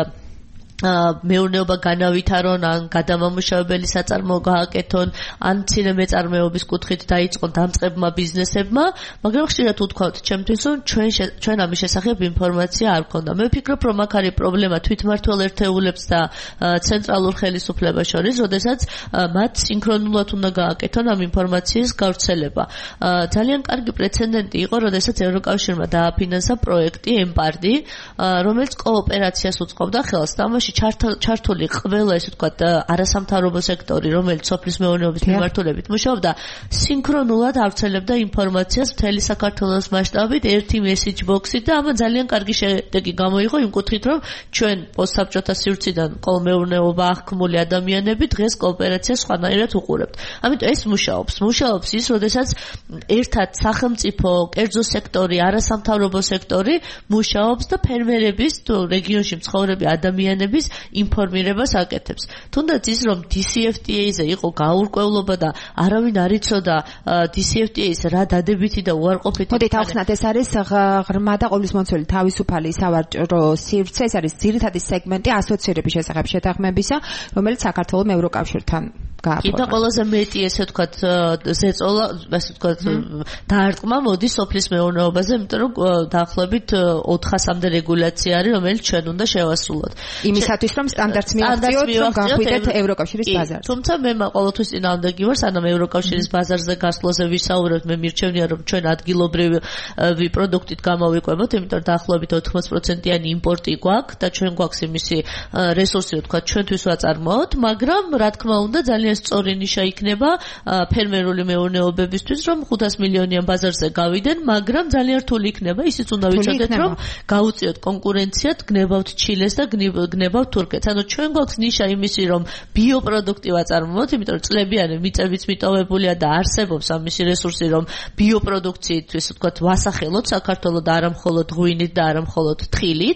S5: მეურნეობა განავითარონ, ან გადამამუშავებელი საწარმოო გააკეთონ, ან მცირე მეწარმეობის კუთხით დაიწყონ დამწყებმა ბიზნესებმა, მაგრამ ხშირად უთქვათ ჩემთვის, რომ ჩვენ ჩვენ ამის შესახებ ინფორმაცია არ გქონდა. მე ვფიქრობ, რომ აქ არის პრობლემა თვითმმართველ ერთეულებს და ცენტრალურ ხელისუფლებას შორის, როდესაც მათ სინქრონულად უნდა გააკეთონ ამ ინფორმაციის გავრცელება. ძალიან კარგი პრეცედენტი იყო, როდესაც ევროკავშირმა დააფინანსა პროექტი ემპარდი, რომელიც კოოპერაციას უწყობდა ხელს. ამაში ჩართული ყველა, ესე ვთქვათ, არასამთავრობო სექტორი, რომელიც სოფლის მეურნეობის მიმართულებით მუშაობდა, სინქრონულად ავრცელებდა ინფორმაციას მთელი საქართველოს მასშტაბით ერთი მესიჯ ბოქსით და ამან ძალიან კარგი შედეგი გამოიღო იმ კუთხით, რომ ჩვენ პოსტსაბჭოთა სივრციდან კოლმეურნეობა აღქმული ადამიანები დღეს კოოპერაციას სხვანაირად უყურებთ. ამიტომ ეს მუშაობს. მუშაობს ის, როდესაც ერთად სახელმწიფო, კერძო სექტორი, არასამთავრობო სექტორი მუშაობს და ფერმერების თუ რეგიონში მცხოვრები ადამიანების ინფორმირებას აკეთებს. თუნდაც ის, რომ დი სი ეფ ტი ეი-ზე იყო გაურკვევლობა და არავინ არ იცოდა დი სი ეფ ტი ეის რა დადებითი და უარყოფითი.
S3: მოდით ავხსნათ, ეს არის ღრმა და ყოვლისმომცველი თავისუფალი სავაჭრო სივრცე, ეს არის ძირითადი სეგმენტი ასოცირების შესახებ შეთანხმებისა, რომელიც საქართველოს ევროკავშირთან გააფორმა.
S5: კიდევ ყველაზე მეტი, ესე ვთქვათ, ზეწოლა, ასე ვთქვათ, დაარტყმა მოდის სოფლის მეურნეობაზე, იმიტომ რომ დაახლოებით ოთხასამდე რეგულაცია არის, რომელიც ჩვენ უნდა შევასრულოთ.
S3: იმისათვის, რომ სტანდარტს მივახციოთ, რომ გახვიდეთ ევროკავშირის ბაზარზე.
S5: თუმცა მე ყოველთვის წინააღმდეგი ვარ, სანამ ევროკავშირის ბაზარზე გასვლაზე ვისაუბრებთ, მე მირჩევნია, რომ ჩვენ ადგილობრივი პროდუქტით გამოვიყვებოთ, იმიტომ რომ დაახლოებით ოთხმოცდაათი პროცენტიანი იმპორტი გვაქვს და ჩვენ გვაქვს იმისი რესურსი, რომ თქვა ჩვენთვის ვაწარმოოთ, მაგრამ რა თქმა უნდა, ძალიან სწორი ნიშა იქნება ფერმერული მეურნეობებისთვის, რომ ხუთას მილიონიან ბაზარზე გავიდენ, მაგრამ ძალიან რთული იქნება, ისიც უნდა ვიცოდეთ, რომ გაუწიოთ კონკურენციად, გნებავთ ჩილეს და გნებავთ თურქეთს. ანუ ჩვენ გვაქვს ნიშა იმისი, რომ ბიოპროდუქტი ვაწარმოოთ, იმიტომ რომ წლებიანი მიწებიც მიტოვებულია და არსებობს ამისი რესურსი, რომ ბიოპროდუქციით, ესე ვთქვათ, ვასახელოთ საქართველოს და არა მხოლოდ ღვინით და არა მხოლოდ თხილით.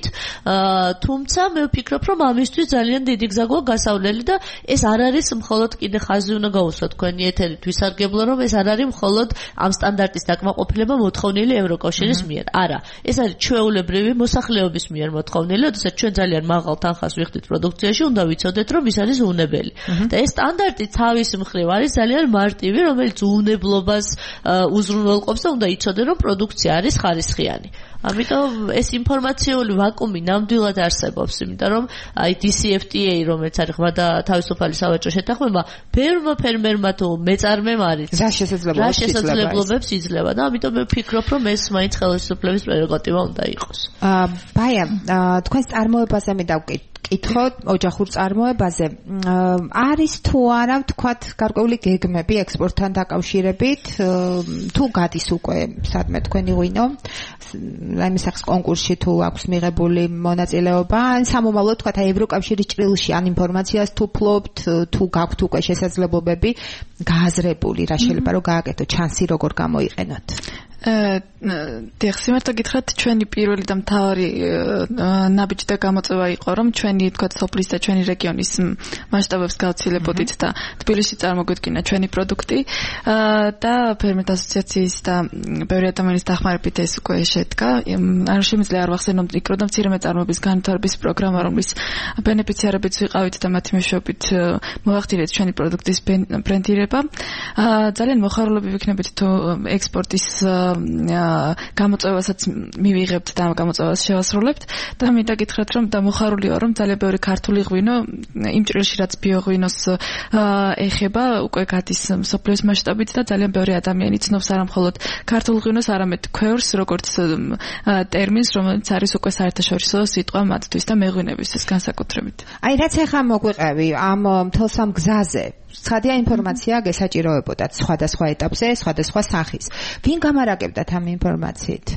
S5: თუმცა მე ვფიქრობ, რომ ამისთვის ძალიან დიდი გზა გვაქვს გასავლელი და ეს არ არის მხოლოდ კიდე ხაზი უნდა გაუსვათ თქვენი ეთერით ვისარგებლო, რომ ეს არ არის მხოლოდ ამ სტანდარტის დაკმაყოფილება მოთხოვნილი ევროკავშირის მიერ. არა, ეს არის ჩვეულებრივი მოსახლეობის მიერ მოთხოვნილი, როდესაც ჩვენ ძალიან მაღალ თანხას ვიხდით პროდუქციაში, უნდა ვიცოდეთ, რომ ის არის უნებელი. და ეს სტანდარტი თავის მხრივ არის ძალიან მარტივი, რომელიც უნებლობას უზრუნველყოფს და უნდა იცოდეთ, რომ პროდუქცია არის ხარისხიანი. ამიტომ ეს ინფორმაციული ვაკუუმი ნამდვილად არსებობს, იმიტომ რომ აი დი სი ეფ ტი ეი, რომელიც არის ღრმა და თავისუფალი სავაჭრო შეთანხმება, ბევრმა ფერმერმა თუ მეწარმემ არის
S3: რა შესაძლებლობებს
S5: იძლევა და ამიტომ მე ვფიქრობ, რომ ეს მაინც ხელისუფლების პრეროგატივა უნდა იყოს.
S3: ბაია, თქვენს წარმოებაზე მე კითხო ოჯახურ წარმოებაზე არის თუ არა ვთქვათ გარკვეული გეგმები ექსპორტთან დაკავშირებით თუ გადის უკვე სადმე თქვენი ღვინო რაიმე სახის კონკურსში თუ აქვს მიღებული მონაწილეობა ან სამომავლოდ ვთქვათ აი ევროკავშირის ჭრილში ან ინფორმაციას თუ ფლობთ თუ გაქვთ უკვე შესაძლებლობები გააზრებული რა შეიძლება რომ გააკეთო ჩანსი როგორ გამოიყენოთ
S6: დიახ, სიმართლე გითხრათ, ჩვენი პირველი და მთავარი ნაბიჯი და გამოწვევა იყო, რომ ჩვენი, თქვათ, სოფლის და ჩვენი რეგიონის მასშტაბებს გავცილებოდით და თბილისში წარმოგვიდგინა ჩვენი პროდუქტი და ფერმერთა ასოციაციის და ბევრი ადამიანის დახმარებით ეს უკვე შედგა. არ შემიძლია არ ვახსენოთ მიკრო და მცირე მეწარმეობის განვითარების პროგრამა, რომლის ბენეფიციარებიც ვიყავით და მათი მეშვეობით მოახდინეთ ჩვენი პროდუქტის ბრენდირება. ძალიან მოხარულები ვიქნებით თუ ექსპორტის გამოწვევასაც მივიღებთ და გამოწვევას შევასრულებთ და მინდა გითხრათ რომ და მოხარული ვარ რომ ძალიან ბევრი ქართული ღვინო იმ ჭრილში რაც ბიოღვინოს ეხება უკვე გადის მსოფლიოს მასშტაბით და ძალიან ბევრი ადამიანი ცნობს არა მხოლოდ ქართულ ღვინოს არამედ ქვევრს როგორც ტერმინს რომელიც არის უკვე საერთაშორისო სიტყვა მათთვის და მეღვინებისთვის განსაკუთრებით.
S3: აი რაც ახლა მოგვიყევი ამ მთელსამ გზაზე ცხადია ინფორმაცია გესაჭიროებოდათ სხვადასხვა ეტაპზე, სხვადასხვა სახის. ვინ გამარაგებდათ ამ ინფორმაციით?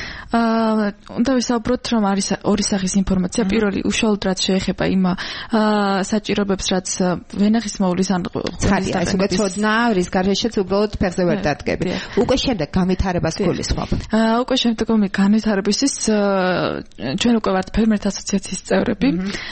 S6: აა უნდა ვისაუბროთ რომ არის ორი სახის ინფორმაცია. პირველი უშუალოდ რაც შეეხება იმ საჭიროებებს რაც ვენახის მოვლის ან
S3: ცხადია ეს უკვე ცოდნა რის გარეშეც უბრალოდ ფეხზე ვერ დადგები. უკვე შემდეგ განვითარებას გულისხმობ.
S6: აა უკვე შემდგომი განვითარებისთვის ჩვენ უკვე ვართ ფერმერთა ასოციაციის წევრები.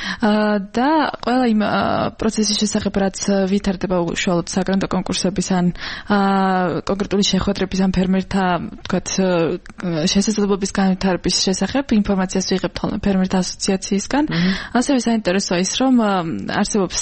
S6: აა და ყველა იმ პროცესის შესახებ რაც ვითარდება უშუალოდ საგრანტო კონკურსების ან კონკრეტული შეხვედრების ან ფერმერთა თქვათ შესაძლებლობის განვითარების შესახებ ინფორმაციას ვიღებთ ხოლმე ფერმერთა ასოციაციისგან. ასევე საინტერესოა ის რომ არსებობს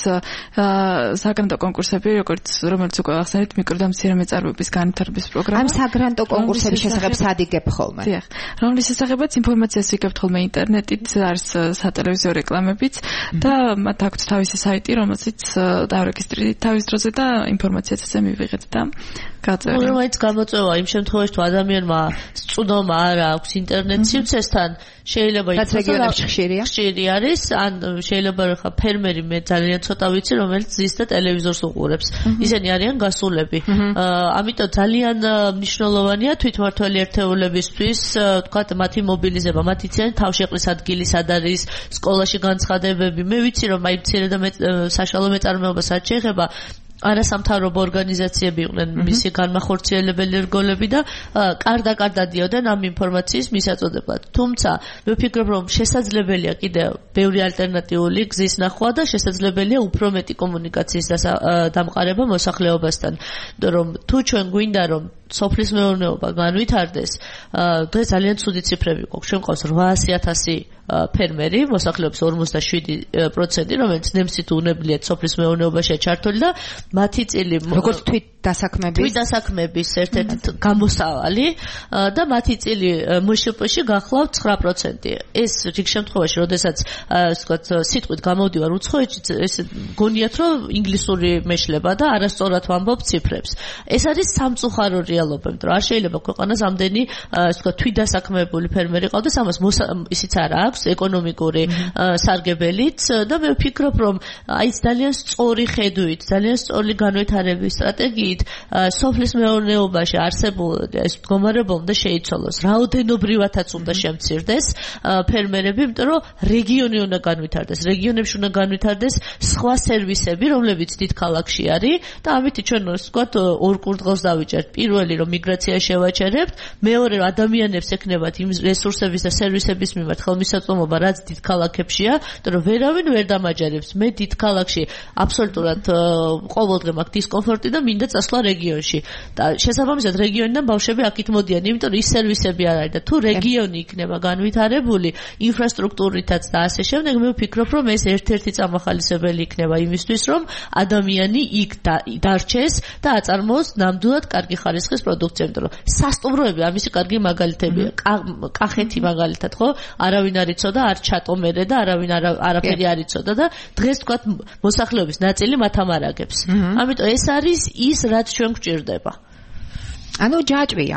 S6: საგრანტო კონკურსები როგორც რომელიც უკვე ახსენეთ მიკრო და მცირე მეწარმეობის განვითარების პროგრამა.
S3: ამ საგრანტო კონკურსების შესახებ სადიგებ ხოლმე.
S6: დიახ. რომლის შესახებაც ინფორმაციას ვიღებთ ხოლმე ინტერნეტით არის სატელევიზიო რეკლამებიც და მათ აქვთ თავისი საიტი რომელზეც დავრეგისტრირდით თავის დროზე და ინფორმაციაც ესე მივიღეთ და გაწერეთ.
S5: რომელიც გამოწვევა იმ შემთხვევაში თუ ადამიანმა სწუდომა არ აქვს ინტერნეტ სივრცესთან შეიძლება
S3: რაც რეგიონებში ხშირია.
S5: ხშირი არის ან შეიძლება რომ ხა ფერმერი მე ძალიან ცოტა ვიცი რომელიც ზის და ტელევიზორს უყურებს. ისინი არიან გასულები. ამიტომ ძალიან მნიშვნელოვანია თვითმმართველი ერთეულებისთვის თქვათ მათი მობილიზება, მათ იციან თავშეყრის ადგილი სად არის, სკოლაში განცხადებები. მე ვიცი რომ აი მცირე და საშუალო მეწარმეობას რაც შეეხება არასამთავრობო ორგანიზაციები იყვნენ მისი განმახორციელებელი რგოლები და კარდა-კარდა დიოდნენ ამ ინფორმაციის მისაწოდებლად. თუმცა მე ვფიქრობ რომ შესაძლებელია კიდევ ბევრი ალტერნატიული გზის ნახვა და შესაძლებელია უფრო მეტი კომუნიკაციის დამყარება მოსახლეობასთან. რომ თუ ჩვენ გვინდა რომ სოფლის მეურნეობა განვითარდეს, დღეს ძალიან ცუდი ციფრები გვაქვს. ჩვენ ყავს რვაასი ათასი ფერმერი, მოსახლეობის ორმოცდაშვიდი პროცენტი, რომელიც ნემსით უნებლიეთ სოფლის მეურნეობაშია ჩართული და მათი წილი
S3: როგორც თვით დასაქმების
S5: თვით დასაქმების ერთ-ერთი გამოსავალი და მათი წილი მშპ-ში გახლავთ ცხრა პროცენტი. ეს რიგ შემთხვევაში, როდესაც ასე ვთქვათ, სიტყვით გამოვდივარ უცხოეთში, ეს გონიათ რომ ინგლისური მეშლება და არასწორად ვამბობ ციფრებს. ეს არის სამწუხარო რეალობა, იმიტომ რომ არ შეიძლება ქვეყანას ამდენი ასე ვთქვათ, თვით დასაქმებული ფერმერი ყავდეს, ამას ისიც არა აქვს ეკონომიკური სარგებელიც და მე ვფიქრობ რომ აი ეს ძალიან სწორი ხედვით, ძალიან სწორი განვითარების სტრატეგიით სოფლის მეურნეობაში არსებულ ეს მდგომარეობა უნდა შეიცვალოს. რაოდენობრივათაც უნდა შემცირდეს ფერმერები, იმიტომ რომ რეგიონი უნდა განვითარდეს, რეგიონებში უნდა განვითარდეს სხვა სერვისები, რომლებიც დიდ ქალაქში არის და ამით ჩვენ ვთქვათ ორ კურდღელს დავიჭერთ. პირველი რომ მიგრაცია შევაჩერებთ, მეორე რომ ადამიანებს ექნებათ იმ რესურსების და სერვისების მიმართ ხელმისაწვდომობა, რაც დიდ ქალაქებშია, იმიტომ რომ ვერავინ ვერ დამაჯერებს. მე დიდ ქალაქში აბსოლუტურად ყოველდღე მაქვს დისკომფორტი და მინდა წასვლა რეგიონში. და შესაბამისად რეგიონიდან ბავშვები აქით მოდიან, იმიტომ რომ ის სერვისები არ არის და თუ რეგიონი იქნება განვითარებული ინფრასტრუქტურითაც და ასე შემდეგ, მე ვფიქრობ რომ ეს ერთ-ერთი წამახალისებელი იქნება იმისთვის, რომ ადამიანი იქ დარჩეს და აწარმოოს ნამდვილად კარგი ხარისხის პროდუქცია, იმიტომ რომ სასტუმროები ამისი კარგი მაგალითებია. კახეთი მაგალითად, ხო? არავინ არ იცოდა, არ ჩატომერე და არავინ არაფერი არ იცოდა და დღეს თქვათ მოსახლეობის ნაწილი მათ ამარაგებს. ამიტომ ეს არის ის რაც ჩვენ გვჭირდება.
S3: ანუ ჯაჭვია.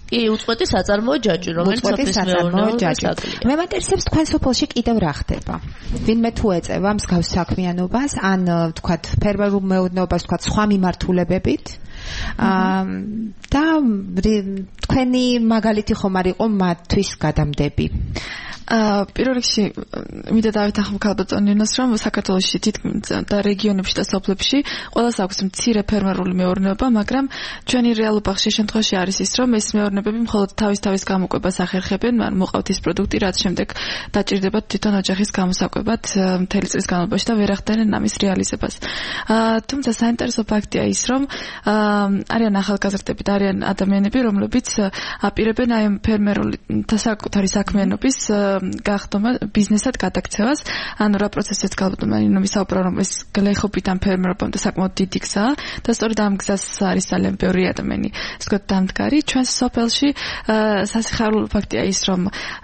S5: კი, უწყვეტი საწარმოო ჯაჭვი, რომელიც სოფლის მეურნეობას.
S3: მე მაინტერესებს თქვენ სოფელში კიდევ რა ხდება? ვინმე თუ ეწევა მსგავს საქმიანობას, ან თქვათ ფერმერულ მეურნეობას, თქვათ სხვა მიმართულებებით? აა და თქვენი მაგალითი ხომ არ იყო მათთვის გადამდები?
S6: აა პირველ რიგში მინდა დავეთანხმო ქალბატონინოს, რომ საქართველოში თითქმის და რეგიონებში და სოფლებში ყველას აქვს მცირე ფერმერული მეურნეობა, მაგრამ ჩვენი რეალობა ხშირ შემთხვევაში არის ის, რომ ეს მეურნეობები მხოლოდ თავის თავის გამოკვებას ახერხებენ, ან მოყავთ ის პროდუქტი, რაც შემდეგ დაჭირდებათ თვითონ ოჯახის გამოსაკვებად მთელი წლის განმავლობაში და ვერ ახდენენ ამის რეალიზებას. აა თუმცა საინტერესო ფაქტია ის, რომ აა არიან ახალგაზრდები და არიან ადამიანები, რომლებიც აპირებენ აი ფერმერული და საკუთარი საქმიანობის გახდომა ბიზნესად გადაქცევას, ანუ რა პროცესიც ქალბატონმა ვისაუბრა, რომ ეს გლეხობიდან ფერმერობამდე საკმაოდ დიდი გზაა და სწორედ ამ გზას არის ძალიან ბევრი ადამიანი ვთქვათ დამდგარი. ჩვენს სოფელში სასიხარულო ფაქტია ის, რომ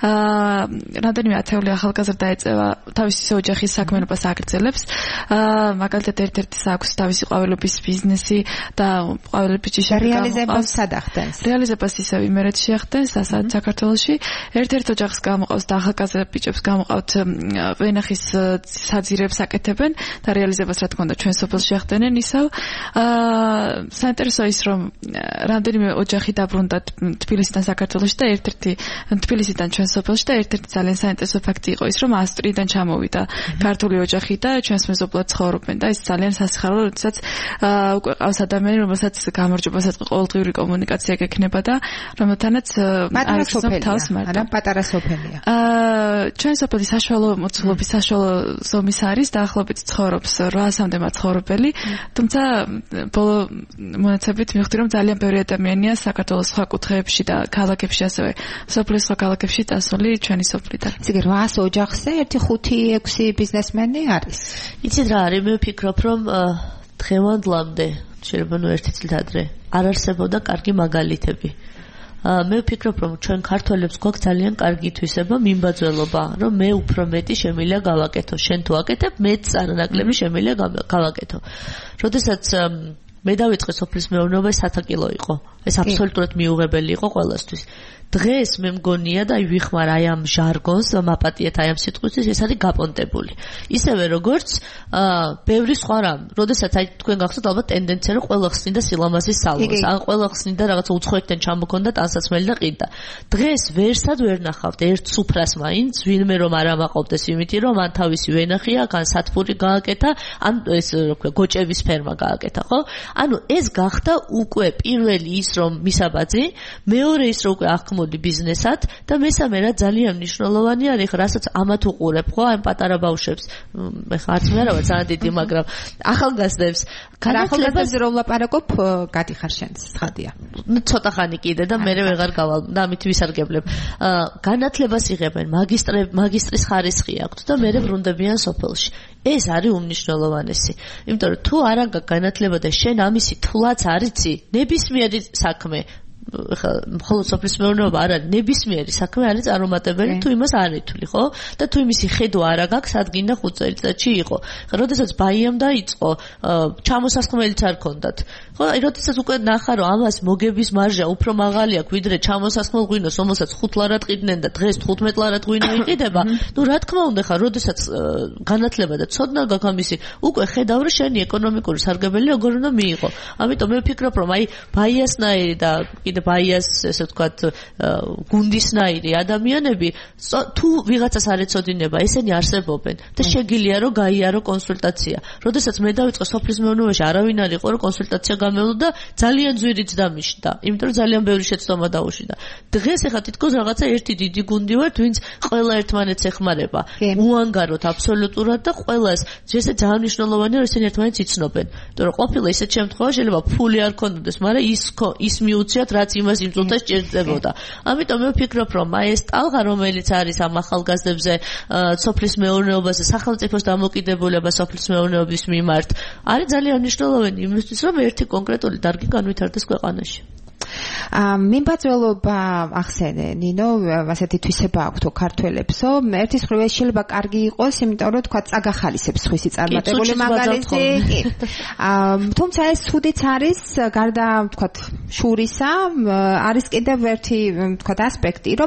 S6: რამდენიმე ათეული ახალგაზრდა ეწევა თავისი ოჯახის საქმიანობას აგრძელებს. მაგალითად ერთ-ერთი აქვს თავისი ყვავილობის ბიზნესი და ყვავილების ჯიშები
S3: რეალიზებას სად ახდენს?
S6: რეალიზებას ისევ იმერეთში ახდენს, ასად საქართველოში. ერთ-ერთ ოჯახს გამოყავს და ახალგაზრდა ბიჭებს გამოყავთ ვენახის საძირებს აკეთებენ და რეალიზებას რა თქმა უნდა ჩვენ სოფელში ახდენენ ისევ. აა საინტერესო ის, რომ რამდენიმე ოჯახი დაბრუნდა თბილისიდან საქართველოში და ერთ-ერთი თბილისიდან ჩვენ სოფელში და ერთ-ერთი ძალიან საინტერესო ფაქტი იყო ის, რომ ავსტრიიდან ჩამოვიდა ქართული ოჯახი და ჩვენს მეზობლად ცხოვრობენ და ეს ძალიან სასიხარულო, როდესაც უკვე ყავს ადამიანი, რომელსაც გამარჯვება საწყო ყოველდღიური კომუნიკაცია გექნება და რომელთანაც
S3: არის თავს მართ. არა, პატარა სოფელია.
S6: აა ჩვენ სოფელი საშუალო მოცულობის საშუალო ზომის არის, დაახლოებით ცხოვრობს რვასამდე მაცხოვრებელი, თუმცა ბოლო მონაცემებით მივხვდი, რომ ძალიან ბევრი ადამიანია საქართველოს სხვა კუთხეებში და ქალაქებში, ასევე სოფლის სხვა ქალაქებში დასული ჩვენი სოფლიდან.
S3: ისე რვას ოჯახზე ერთი ხუთი ექვსი ბიზნესმენი არის.
S5: იცით რა არის, მე ვფიქრობ, რომ დღევანდლამდე, შეიძლება ნუ ერთი წლით ადრე, არ არსებობდა კარგი მაგალითები. მე ვფიქრობ, რომ ჩვენ ქართველებს გვაქვს ძალიან კარგი თვისება, მიმბაძველობა, რომ მე უფრო მეტი შემიძლია გავაკეთო, შენ თუ აკეთებ, მეც არანაკლები შემიძლია გავაკეთო. როდესაც მე დავიწყე სოფლის მეურნეობა, სათაკილო იყო. ეს აბსოლუტურად მიუღებელი იყო ყველასთვის. დღეს მე მგონია და ვიხმარ აი ამ ჟარგონს, მაპატიეთ აი ამ სიტყვისთვის, ეს არის გაპონტებული. ისევე როგორც ბევრი სხვა რამ, როდესაც აი თქვენ გახსოვთ ალბათ ტენდენცია, რომ ყველა ხსნიდა სილამაზის სალონს, ან ყველა ხსნიდა რაღაცა უცხოეთიდან ჩამოქონდა ტანსაცმელი და ყიდა. დღეს ვერსად ვერ ნახავთ ერთ სუფრას მაინც, ვინმე რომ არ ამაყობდეს იმითი, რომ ან თავისი ვენახია, ან სათბური გააკეთა, ან ეს რა ქვია, გოჭების ფერმა გააკეთა, ხო? ანუ ეს გახდა უკვე პირველი ის, რომ მისაბაძი, მეორე ის, რომ უკვე აღქმული ბიზნესად და მესამე რა ძალიან მნიშვნელოვანი არის, ხა რასაც ამათ უყურებ, ხო, ამ პატარა ბავშვებს, ეხლა არც მე არა ვარ ძალიან დიდი, მაგრამ ახალგაზრდებს,
S3: ახალგაზრდებზე რომ ვლაპარაკობ, გადიხარ შენს ცხადია.
S5: ნუ ცოტა ხანი კიდე და მე ვეღარ გავალ და ამით ვისარგებლებ. განათლებას იღებენ, მაგისტრე მაგისტრის ხარისხი აქვთ და მე ბრუნდებიან სოფელში. ეს არის უმნიშვნელოვანესი. იმიტომ რომ თუ არ აქვს განათლება და შენ ამისი თვლაც არ იცი, ნებისმიერი საქმე ხა მხოლოდ სოფლის მეურნეობა არ არის, ნებისმიერი საქმე არის წარუმატებელი თუ იმას არ ითვლი, ხო? და თუ იმისი ხედვა არ აქვს, ადგინდა ხუთ წელიწადში იყო. ხა როდესაც ბაიამ დაიწყო, ჩამოსასხმელიც არ ქონდათ. ხო, აი როდესაც უკვე ნახა რომ ამას მოგების მარჟა უფრო მაღალი აქვს, ვიდრე ჩამოსასხმელ ღვინოს, რომელსაც ხუთ ლარად ყიდნენ და დღეს თხუთმეტ ლარად ღვინო იყიდება, ნუ რა თქმა უნდა, ხა როდესაც განათლება და ცოდნა გაქვს ამისი, უკვე ხედავ რომ შენი ეკონომიკური სარგებელი როგორ უნდა მიიღო. ამიტომ მე ვფიქრობ რომ აი ბაიასნაირი და კიდე ბაიას ესე ვთქვათ გუნდისნაირი ადამიანები თუ ვიღაცას არ ეცოდინება, ესენი არსებობენ და შეგიძლია რომ გაიარო კონსულტაცია. როდესაც მე დავიწყე სოფლის მეურნეობაში, არავინ არ იყო რომ კონსულტაცია გამევლო და ძალიან ძვირიც დამიშდა, იმიტომ რომ ძალიან ბევრი შეცდომა დაუშვიდა. დღეს ეხლა თითქოს რაღაცა ერთი დიდი გუნდი ვართ, ვინც ყველა ერთმანეთს ეხმარება. უანგაროთ აბსოლუტურად და ყველას ესე ძალიან მნიშვნელოვანია რომ ესენი ერთმანეთს იცნობენ. იმიტომ რომ ყოფილი ისეთ შემთხვევაში შეიძლება ფული არ ქონდეს, მაგრამ ის ის მიუციათ რაც იმას იმ წუთას ჭირდებოდა. ამიტომ მე ვფიქრობ რომ აი ეს ტალღა რომელიც არის ამ ახალგაზრდებზე სოფლის მეურნეობაზე, სახელმწიფოს დამოკიდებულება სოფლის მეურნეობის მიმართ, არის ძალიან მნიშვნელოვანი იმისთვის რომ ერთი კონკრეტული დარგი განვითარდეს ქვეყანაში.
S3: მიმბაძველობა ახსენე ნინო ასეთი თვისება აქვს თუ ქართველებსო ერთის მხრივ ეს შეიძლება კარგი იყოს იმიტომ რომ თქვა წაგახალისებს სხვისი წარმატებული მაგალითი კი თუმცა ეს ცუდიც არის გარდა თქვა შურისა არის კიდევ ერთი თქვა ასპექტი რომ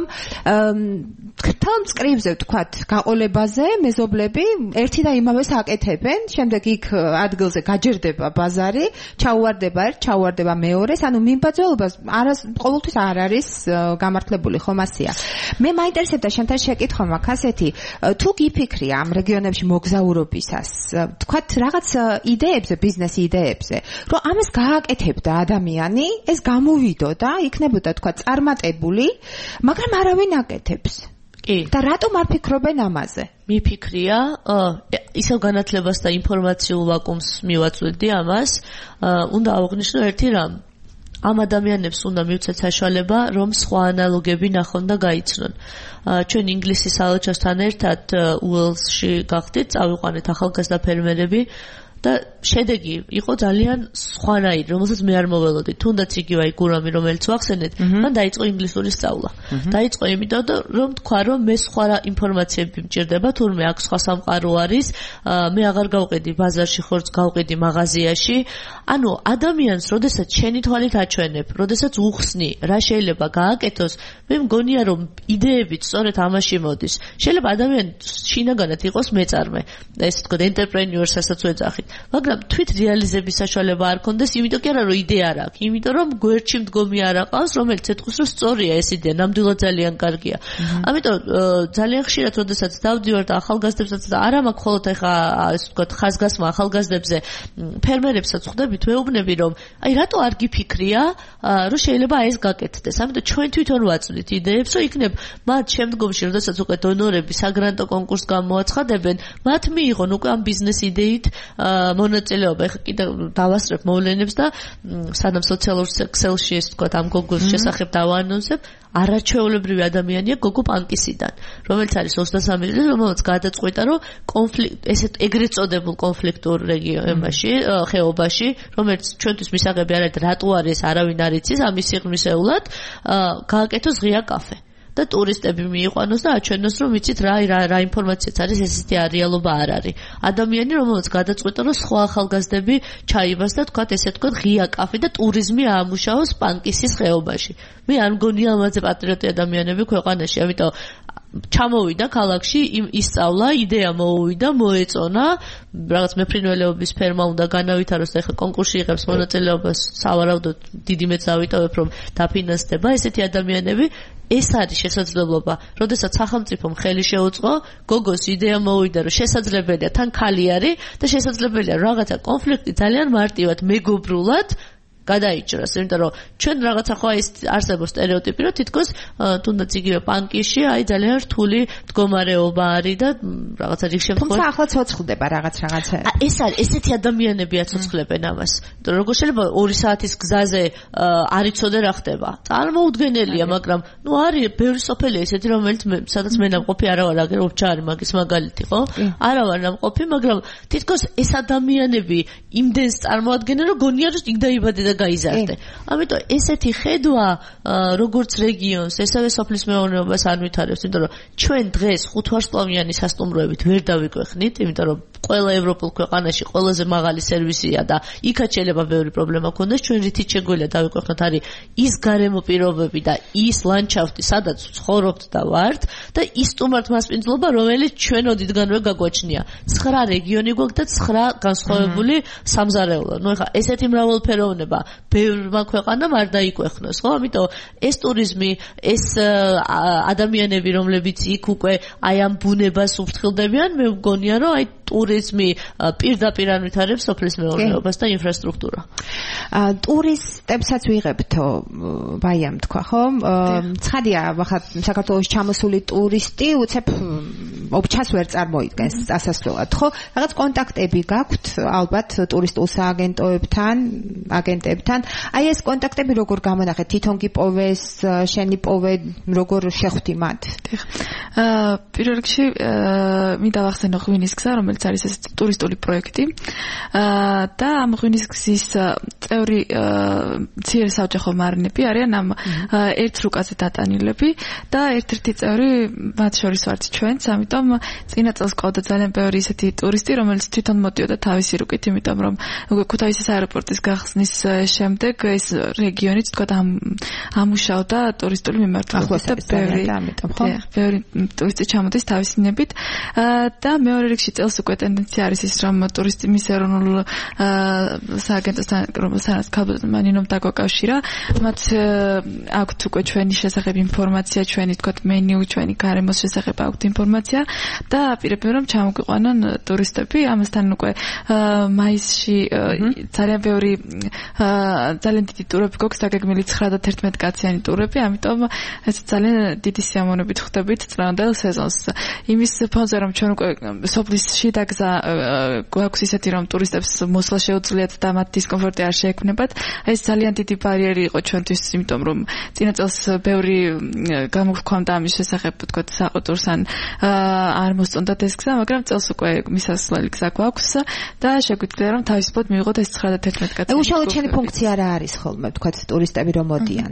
S3: თელ მწკრივზე თქვა გაყოლებაზე მეზობლები ერთი და იმავეს აკეთებენ შემდეგ იქ ადგილზე გაჯერდება ბაზარი ჩაუვარდება ერთ ჩაუვარდება მეორეს ანუ მიმბაძველობას არას ყოველთვის არ არის გამართლებული ხომ ასია მე მაინტერესებდა შენთან შეკითხვა მაქვს ასეთი თუ გიფიქრია ამ რეგიონებში მოგზაურობისას თქვათ რაღაც იდეებზე ბიზნეს იდეებზე რომ ამას გააკეთებდა ადამიანი ეს გამოვიდოდა იქნებოდა თქვათ წარმატებული მაგრამ არავინ აკეთებს კი და რატომ არ ფიქრობენ ამაზე
S5: მიფიქრია ისევ განათლებას და ინფორმაციულ ვაკუუმს მივაწვევდი ამას უნდა აღვნიშნო ერთი რამ ამ ადამიანებს უნდა მივცეთ საშუალება რომ სხვა ანალოგები ნახონ და გაიცნონ ჩვენ ინგლისის საელჩოსთან ერთად უელსში გავხდით წავიყვანეთ ახალგაზრდა ფერმერები და შედეგი იყო ძალიან სხვანაირი, რომელსაც მე არ მოველოდი. თუნდაც იგივე აი გურამი, რომელიც ვახსენეთ, მან დაიწყო ინგლისური სწავლა. დაიწყო იმიტომ, რომ თქვა, რომ მე სხვა ინფორმაციები მჭირდება, თურმე აქ სხვა სამყარო არის, მე აღარ გავყიდი ბაზარში ხორცს, გავყიდი მაღაზიაში. ანუ ადამიანს, როდესაც შენი თვალით აჩვენებ, როდესაც უხსნი, რა შეიძლება გააკეთოს, მე მგონია, რომ იდეებით სწორედ ამაში მოდის. შეიძლება ადამიანი შინაგანად იყოს მეწარმე, ესე ვთქვათ, ენტერპრენიორს ასაც ვეძახით. მაგრამ თვით რეალიზების საშუალება არ ქონდეს, იმიტომ კი არა რომ იდეა არ აქვს, იმიტომ რომ გვერდში მდგომი არ აყავს, რომელიც ეთქვის რომ სწორია ეს იდეა, ნამდვილად ძალიან კარგია. ამიტომ ძალიან ხშირად როდესაც დავდივარ და ახალგაზრდებსაც და არა მაქვს მხოლოდ ეხა ესე ვთქვათ ხაზგასმა ახალგაზრდებზე, ფერმერებსაც ხვდებით, ვეუბნები რომ აი რატო არ გიფიქრია, რომ შეიძლება ეს გაკეთდეს. ამიტომ ჩვენ თვითონ ვაწვდით იდეებს, რომ იქნებ მათ შემდგომში, როდესაც უკვე დონორები საგრანტო კონკურსს გამოაცხადებენ, მათ მიიღონ უკვე ამ ბიზნეს იდეით მონაწილეობა. ეხლა კიდევ დავასწრებ მოვლენებს და სანამ სოციალურ ქსელში ეს თქვა ამ გოგოს შესახებ დავაანონსებ, არაჩვეულებრივი ადამიანია გოგო პანკისიდან, რომელიც არის ოცდასამი წელი, რომელიც გადაწყვიტა, რომ კონფლიქტ ესეთ ეგრეთ წოდებულ კონფლიქტურ რეგიონებში, ხეობაში, რომელიც ჩვენთვის მისაღები არ არის, რატო არის, არავინ არ იცის, ამის სიღრმისეულად გააკეთოს ღია კაფე. და ტურისტები მიიყვანოს და აჩვენოს რომ ვიცით რა რა რა ინფორმაციაც არის ესეთი რეალობა არ არის. ადამიანი რომელიც გადაწყვიტა რომ სხვა ახალგაზრდები ჩაიბას და თქვათ ესე თქვათ ღია კაფე და ტურიზმი აამუშავოს პანკისის ხეობაში. მე არ მგონია ამაზე პატრიოტი ადამიანები ქვეყანაში, ამიტომ ჩამოვიდა ქალაქში, ისწავლა, იდეა მოუვიდა, მოეწონა, რაღაც მეფრინველეობის ფერმა უნდა განავითაროს და ეხლა კონკურსში იღებს მონაწილეობას, სავარაუდოდ დიდი მეც ავიტოვებ რომ დაფინანსდება ესეთი ადამიანები. ეს არის შესაძლებლობა, როდესაც სახელმწიფომ ხელი შეუწყო, გოგოს იდეა მოუვიდა, რომ შესაძლებელია, თან ქალი არის და შესაძლებელია რაღაცა კონფლიქტი ძალიან მარტივად, მეგობრულად გადაიჭრას, იმიტომ რომ ჩვენ რაღაცა ხო ეს არსებობს სტერეოტიპი, რომ თითქოს თუნდაც იგივე პანკიში აი ძალიან რთული მდგომარეობა არის და რაღაცა რიგ შემთხვევაში
S3: თუმცა ახლა ცოცხლდება რაღაც რაღაცა.
S5: ეს არის ესეთი ადამიანები აცოცხლებენ ამას. როგორ შეიძლება ორი საათის გზაზე არ იცოდე რა ხდება. წარმოუდგენელია, მაგრამ ნუ არის ბევრი სოფელი ესეთი, რომელიც სადაც მე ნამყოფი არა ვარ, აგერ ოფჩარი მაგის მაგალითი, ხო? არა ვარ ნამყოფი, მაგრამ თითქოს ეს ადამიანები იმდენს წარმოადგენენ, რომ გონია რომ იქ დაიბადე და გაიზარდე. ამიტომ ესეთი ხედვა როგორც რეგიონს, ესევე სოფლის მეურნეობას არ ვითარებს, იმიტომ რომ ჩვენ დღეს ხუთვარსკვლავიანი სასტუმროებით ვერ დავიკვეხნით, იმიტომ რომ ყველა ევროპულ ქვეყანაში ყველაზე მაღალი სერვისია და იქაც შეიძლება ბევრი პრობლემა ქონდეს, ჩვენ რითიც შეგვიძლია დავიკვეხნოთ არის ის გარემო პირობები და ის ლანდშაფტი, სადაც ვცხოვრობთ და ვართ და ის სტუმართ მასპინძლობა, რომელიც ჩვენ ოდითგანვე გაგვაჩნია. ცხრა რეგიონი გვაქვს და ცხრა განსხვავებული სამზარეულო. ნუ ეხლა ესეთი მრავალფეროვნება ბევრმა ქვეყანამ არ დაიკვეხნოს, ხო? ამიტომ ეს ტურიზმი, ეს ადამიანები, რომლებიც იქ უკვე აი ამ ბუნებას უფრთხილდებიან, მე მგონია, რომ აი ტურიზმი პირდაპირ ანვითარებს სოფლის მეურნეობას და ინფრასტრუქტურა.
S3: ტურისტებსაც ვიღებთო, ბაიამ თქვა, ხო? ცხადია, ახლა საქართველოს ჩამოსული ტურისტი უცებ ოფჩას ვერ წარმოიდგენს ასასვლელად, ხო? რაღაც კონტაქტები გაქვთ ალბათ ტურისტულ სააგენტოებთან, აგენტებთან. აი ეს კონტაქტები როგორ გამონახეთ? თვითონ გიპოვეს, შენი პოვე, როგორ შეხვდი მათ?
S6: აა პირველ რიგში მინდა ვახსენო ღვინის გზა, რომელიც არის ეს ტურისტული პროექტი. აა და ამ ღვინის გზის წევრი მცირე საოჯახო მარინები არიან ამ ერთ რუკაზე დატანილები და ერთ-ერთი წევრი მათ შორის ვართ ჩვენც, ამიტომ წინა წელს ყავდა ძალიან ბევრი ისეთი ტურისტი, რომელიც თვითონ მოდიოდა თავისი რუკით, იმიტომ რომ ქუთაისის აეროპორტის გახსნის შემდეგ ეს რეგიონიც თქვა ამუშავდა ტურისტული მიმართულებით და ბევრი ამიტომ ხო ბევრი ტურისტი ჩამოდის თავისი ნებით და მეორე რიგში წელს უკვე ტენდენცია არის ის რომ ტურისტების ეროვნულ სააგენტოსთან რომელსაც კაბოტმანინომ დაგვაკავშირა მათ აქვთ უკვე ჩვენი შესახებ ინფორმაცია ჩვენი თქვა მენიუ ჩვენი გარემოს შესახებ აქვთ ინფორმაცია და აპირებენ რომ ჩამოგვიყვანონ ტურისტები ამასთან უკვე მაისში ძალიან ბევრი ძალიან დიდი ტურები გვაქვს დაგეგმილი ცხრა და თერთმეტი კაციანი ტურები ამიტომ ეს ძალიან დიდი სიამოვნებით ხვდებით წლევანდელ სეზონს იმის ფონზე რომ ჩვენ უკვე სოფლის შიდა გზა გვაქვს ისეთი რომ ტურისტებს მოსვლა შეუძლიათ და მათ დისკომფორტი არ შეექმნებათ ეს ძალიან დიდი ბარიერი იყო ჩვენთვის იმიტომ რომ წინა წელს ბევრი გამოგვქონდა ამის შესახებ თქვა საყოწურს ან არ მოსწონდათ ეს გზა მაგრამ წელს უკვე მისასვლელი გზა გვაქვს და შეგვიძლია რომ თავისუფლად მივიღოთ ეს ცხრა და თერთმეტი კაციანი
S3: უშუალოდ ჩვენი ფუნქცია რა არის ხოლმე თქვა ტურისტები რომ მოდიან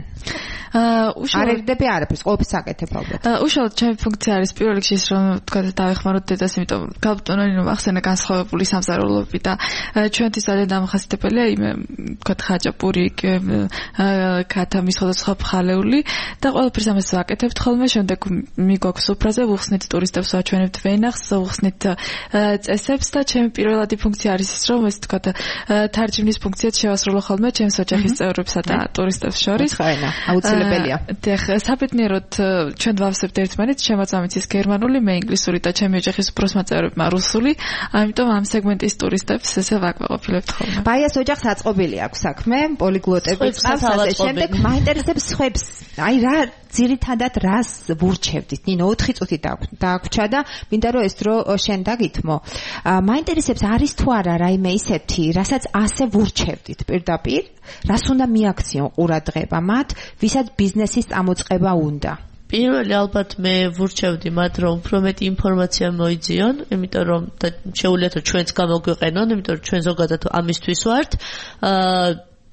S3: არ ერდები არაფერს ყოველთვის აკეთებ ალბათ
S6: უშუალოდ ჩემი ფუნქცია არის პირველ რიგში ის რომ თქვა დავეხმაროთ დედას იმიტომ კაბოტონანი რომ ახსენა განსხვავებული სამზარეულოები და ჩვენთვის ძალიან დამახასიათებელია იმე თქვა ხაჭაპური ქათამის სხვადასხვა მხალეული და ყველაფერს ამას ვაკეთებთ ხოლმე შემდეგ მიგვაქვს სუფრაზე ვუხსნით ტურისტებს ვაჩვენებთ ვენახს ვუხსნით წესებს და ჩემი პირველადი ფუნქცია არის ის რომ ეს თქვა თარჯიმნის ფუნქციაც შევასრულო ხოლმე ჩემს ოჯახის წევრებსა და ტურისტებს შორის
S3: ხაენა აუცილებელია
S6: დიახ საბედნიეროდ ჩვენ ვავსებთ ერთმანეთს ჩემაც ამიცის გერმანული მე ინგლისური და ჩემი ოჯახის უფროსმა წევრებმა რუსული ამიტომ ამ სეგმენტის ტურისტებს ესე ვაკვირვებთ ხოლმე
S3: ბაიას ოჯახს აწყობილი აქვს საქმე პოლიგლოტები წავს ასე შემდეგ მაინტერესებს ხვებს აი რა ძირითადად რას ვურჩევდით ნინო ოთხი წუთი დაგვჭა და მინდა რომ ეს დრო შენ დაგითმო მაინტერესებს არის თუ არა რაიმე ისეთი რასაც ასე ვურჩევდით პირდაპირ რას უნდა მიაქციონ ყურადღება მათ ვისაც ბიზნესის წამოწყება უნდა
S5: პირველი ალბათ მე ვურჩევდი მათ რომ უფრო მეტი ინფორმაცია მოიძიონ, იმიტომ რომ შეუძლიათ რომ ჩვენც გამოგვიყენონ, იმიტომ რომ ჩვენ ზოგადად ამისთვის ვართ. აა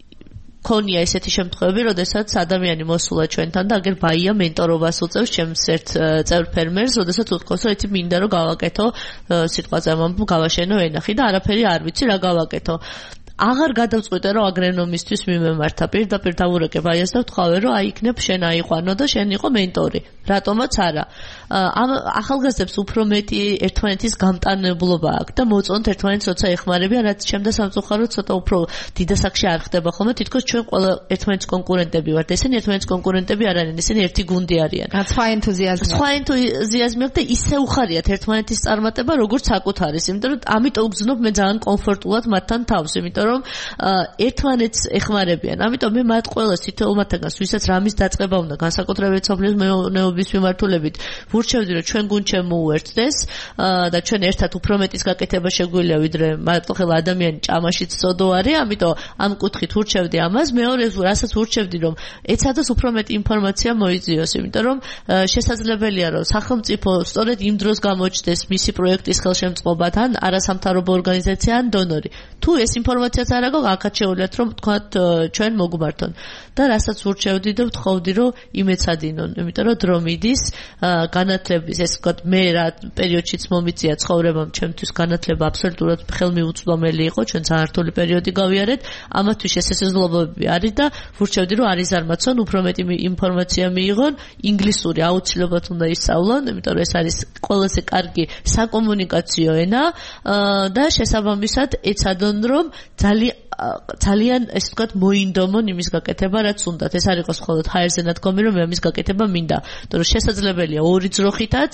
S5: ქონია ესეთი შემთხვევები, როდესაც ადამიანი მოსულა ჩვენთან და აგერ ბაია მენტორობას უწევს ჩემს ერთ წევრ ფერმერს, როდესაც უთქვას, რომ ეთი მინდა რომ გავაკეთო სიტყვაზე მომ გავაშენო ენახი და არაფერი არ ვიცი რა გავაკეთო. აღარ გადავწყვიტე რომ აგრენომისტვის მიმემართა პირდაპირ დავურეკე ბაიას და ვთქვავე რომ აი იქნებ შენ აიყვანო და შენ იყო მენტორი რატომაც არა ამ ახალგაზრდებს უფრო მეტი ერთმანეთის გამტანებლობა აქვს და მოწონთ ერთმანეთს როცა ეხმარებიან რაც ჩემდა სამწუხაროდ ცოტა უფრო დიდასაკში არ ხდება ხოლმე თითქოს ჩვენ ყველა ერთმანეთის კონკურენტები ვართ ესენი ერთმანეთის კონკურენტები არ არიან ესენი ერთი გუნდი არიან
S3: სხვა ენთუზიაზმი
S5: სხვა ენთუზიაზმი აქვს და ისე უხარიათ ერთმანეთის წარმატება როგორც საკუთარის იმიტომ რომ ამიტომ ვგზნობ მე ძალიან კომფორტულად მათთან თავს იმიტომ რომ ერთმანეთს ეხმარებიან. ამიტომ მე მათ ყველას თითოეულ მათგანს, ვისაც რამის დაწყება უნდა, განსაკუთრებით სოფლის მეურნეობის მიმართულებით, ვურჩევდი რომ ჩვენ გუნდ შემოუერთდეს და ჩვენ ერთად უფრო მეტის გაკეთება შეგვიძლია, ვიდრე მარტო ხელა ადამიანი ჭამაშიც წოდო არის, ამიტომ ამ კუთხით ვურჩევდი ამას. მეორე რასაც ვურჩევდი რომ ეცადოს უფრო მეტი ინფორმაცია მოიძიოს, იმიტომ რომ შესაძლებელია რომ სახელმწიფო სწორედ იმ დროს გამოჩნდეს მისი პროექტის ხელშემწყობა თან არასამთავრობო ორგანიზაცია ან დონორი. თუ ეს ინფორმაცია არა გაკაც შეუძლიათ რომ თქვათ ჩვენ მოგმართონ და რასაც ვურჩევდი და ვთხოვდი რომ იმეცადინონ იმიტომ რომ დრო მიდის განათლების ეს ვთქვათ მე რა პერიოდშიც მომიწია ცხოვრებამ ჩემთვის განათლება აბსოლუტურად ხელმიუწვდომელი იყო ჩვენ საერთული პერიოდი გავიარეთ ამათთვის შესაძლებლობები არის და ვურჩევდი რომ არის ზარმაცონ უფრო მეტი ინფორმაცია მიიღონ ინგლისური აუცილებლად უნდა ისწავლონ იმიტომ რომ ეს არის ყველაზე კარგი საკომუნიკაციო ენა და შესაბამისად ეცადონ რომ ძალიან ძალიან ესე ვთქვათ მოინდომონ იმის გაკეთება რაც უნდათ ეს არ იყოს მხოლოდ ჰაერზე ნადგომი რომ მე ამის გაკეთება მინდა იმიტომ რომ შესაძლებელია ორი ძროხითაც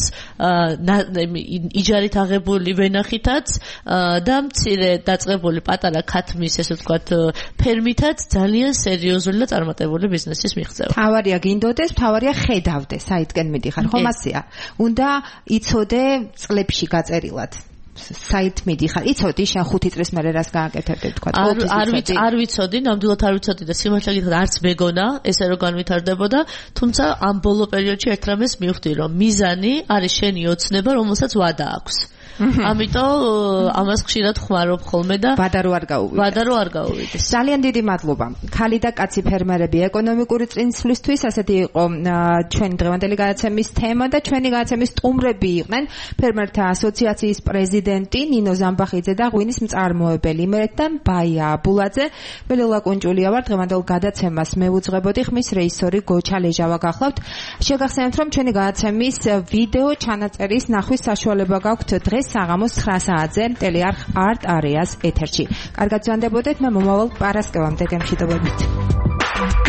S5: იჯარით აღებული ვენახითაც და მცირე დაწყებული პატარა ქათმის ესე ვთქვათ ფერმითაც ძალიან სერიოზული და წარმატებული ბიზნესის მიღწევა
S3: თავარია გინდოდეს თავარია ხედავდეს საითკენ მიდიხარ ხომ ასეა უნდა იცოდე წლებში გაწერილად საით მიდიხარ. იცოდი შენ ხუთი წლის მერე რას გააკეთებდი თქვა.
S5: არ ვიცი, არ ვიცოდი, ნამდვილად არ ვიცოდი და სიმართლე გითხრათ არც მეგონა ესე რომ განვითარდებოდა, თუმცა ამ ბოლო პერიოდში ერთ რამეს მივხვდი რომ მიზანი არის შენი ოცნება, რომელსაც ვადა აქვს. ამიტომ ამას ხშირად ხმარობ ხოლმე და
S3: ვადა რო არ გაუვიდეს.
S5: ვადა რო არ გაუვიდეს.
S3: ძალიან დიდი მადლობა. ქალი და კაცი ფერმერები ეკონომიკური წინსვლისთვის, ასეთი იყო ჩვენი დღევანდელი გადაცემის თემა და ჩვენი გადაცემის სტუმრები იყვნენ ფერმერთა ასოციაციის პრეზიდენტი ნინო ზამბახიძე და ღვინის მწარმოებელი იმერეთიდან ბაია აბულაძე. მე ლელა კუნჭულია ვარ, დღევანდელ გადაცემას მე ვუძღვებოდი, ხმის რეჟისორი გოჩა ლეჟავა გახლავთ. შეგახსენებთ, რომ ჩვენი გადაცემის ვიდეო ჩანაწერის ნახვის საშუალება გაქვთ დღეს საღამოს ცხრა საათზე ტელეარხ არტ არეას ეთერში. კარგად ზანდებოდეთ, მე მომავალ პარასკევამდე გემშვიდობებით.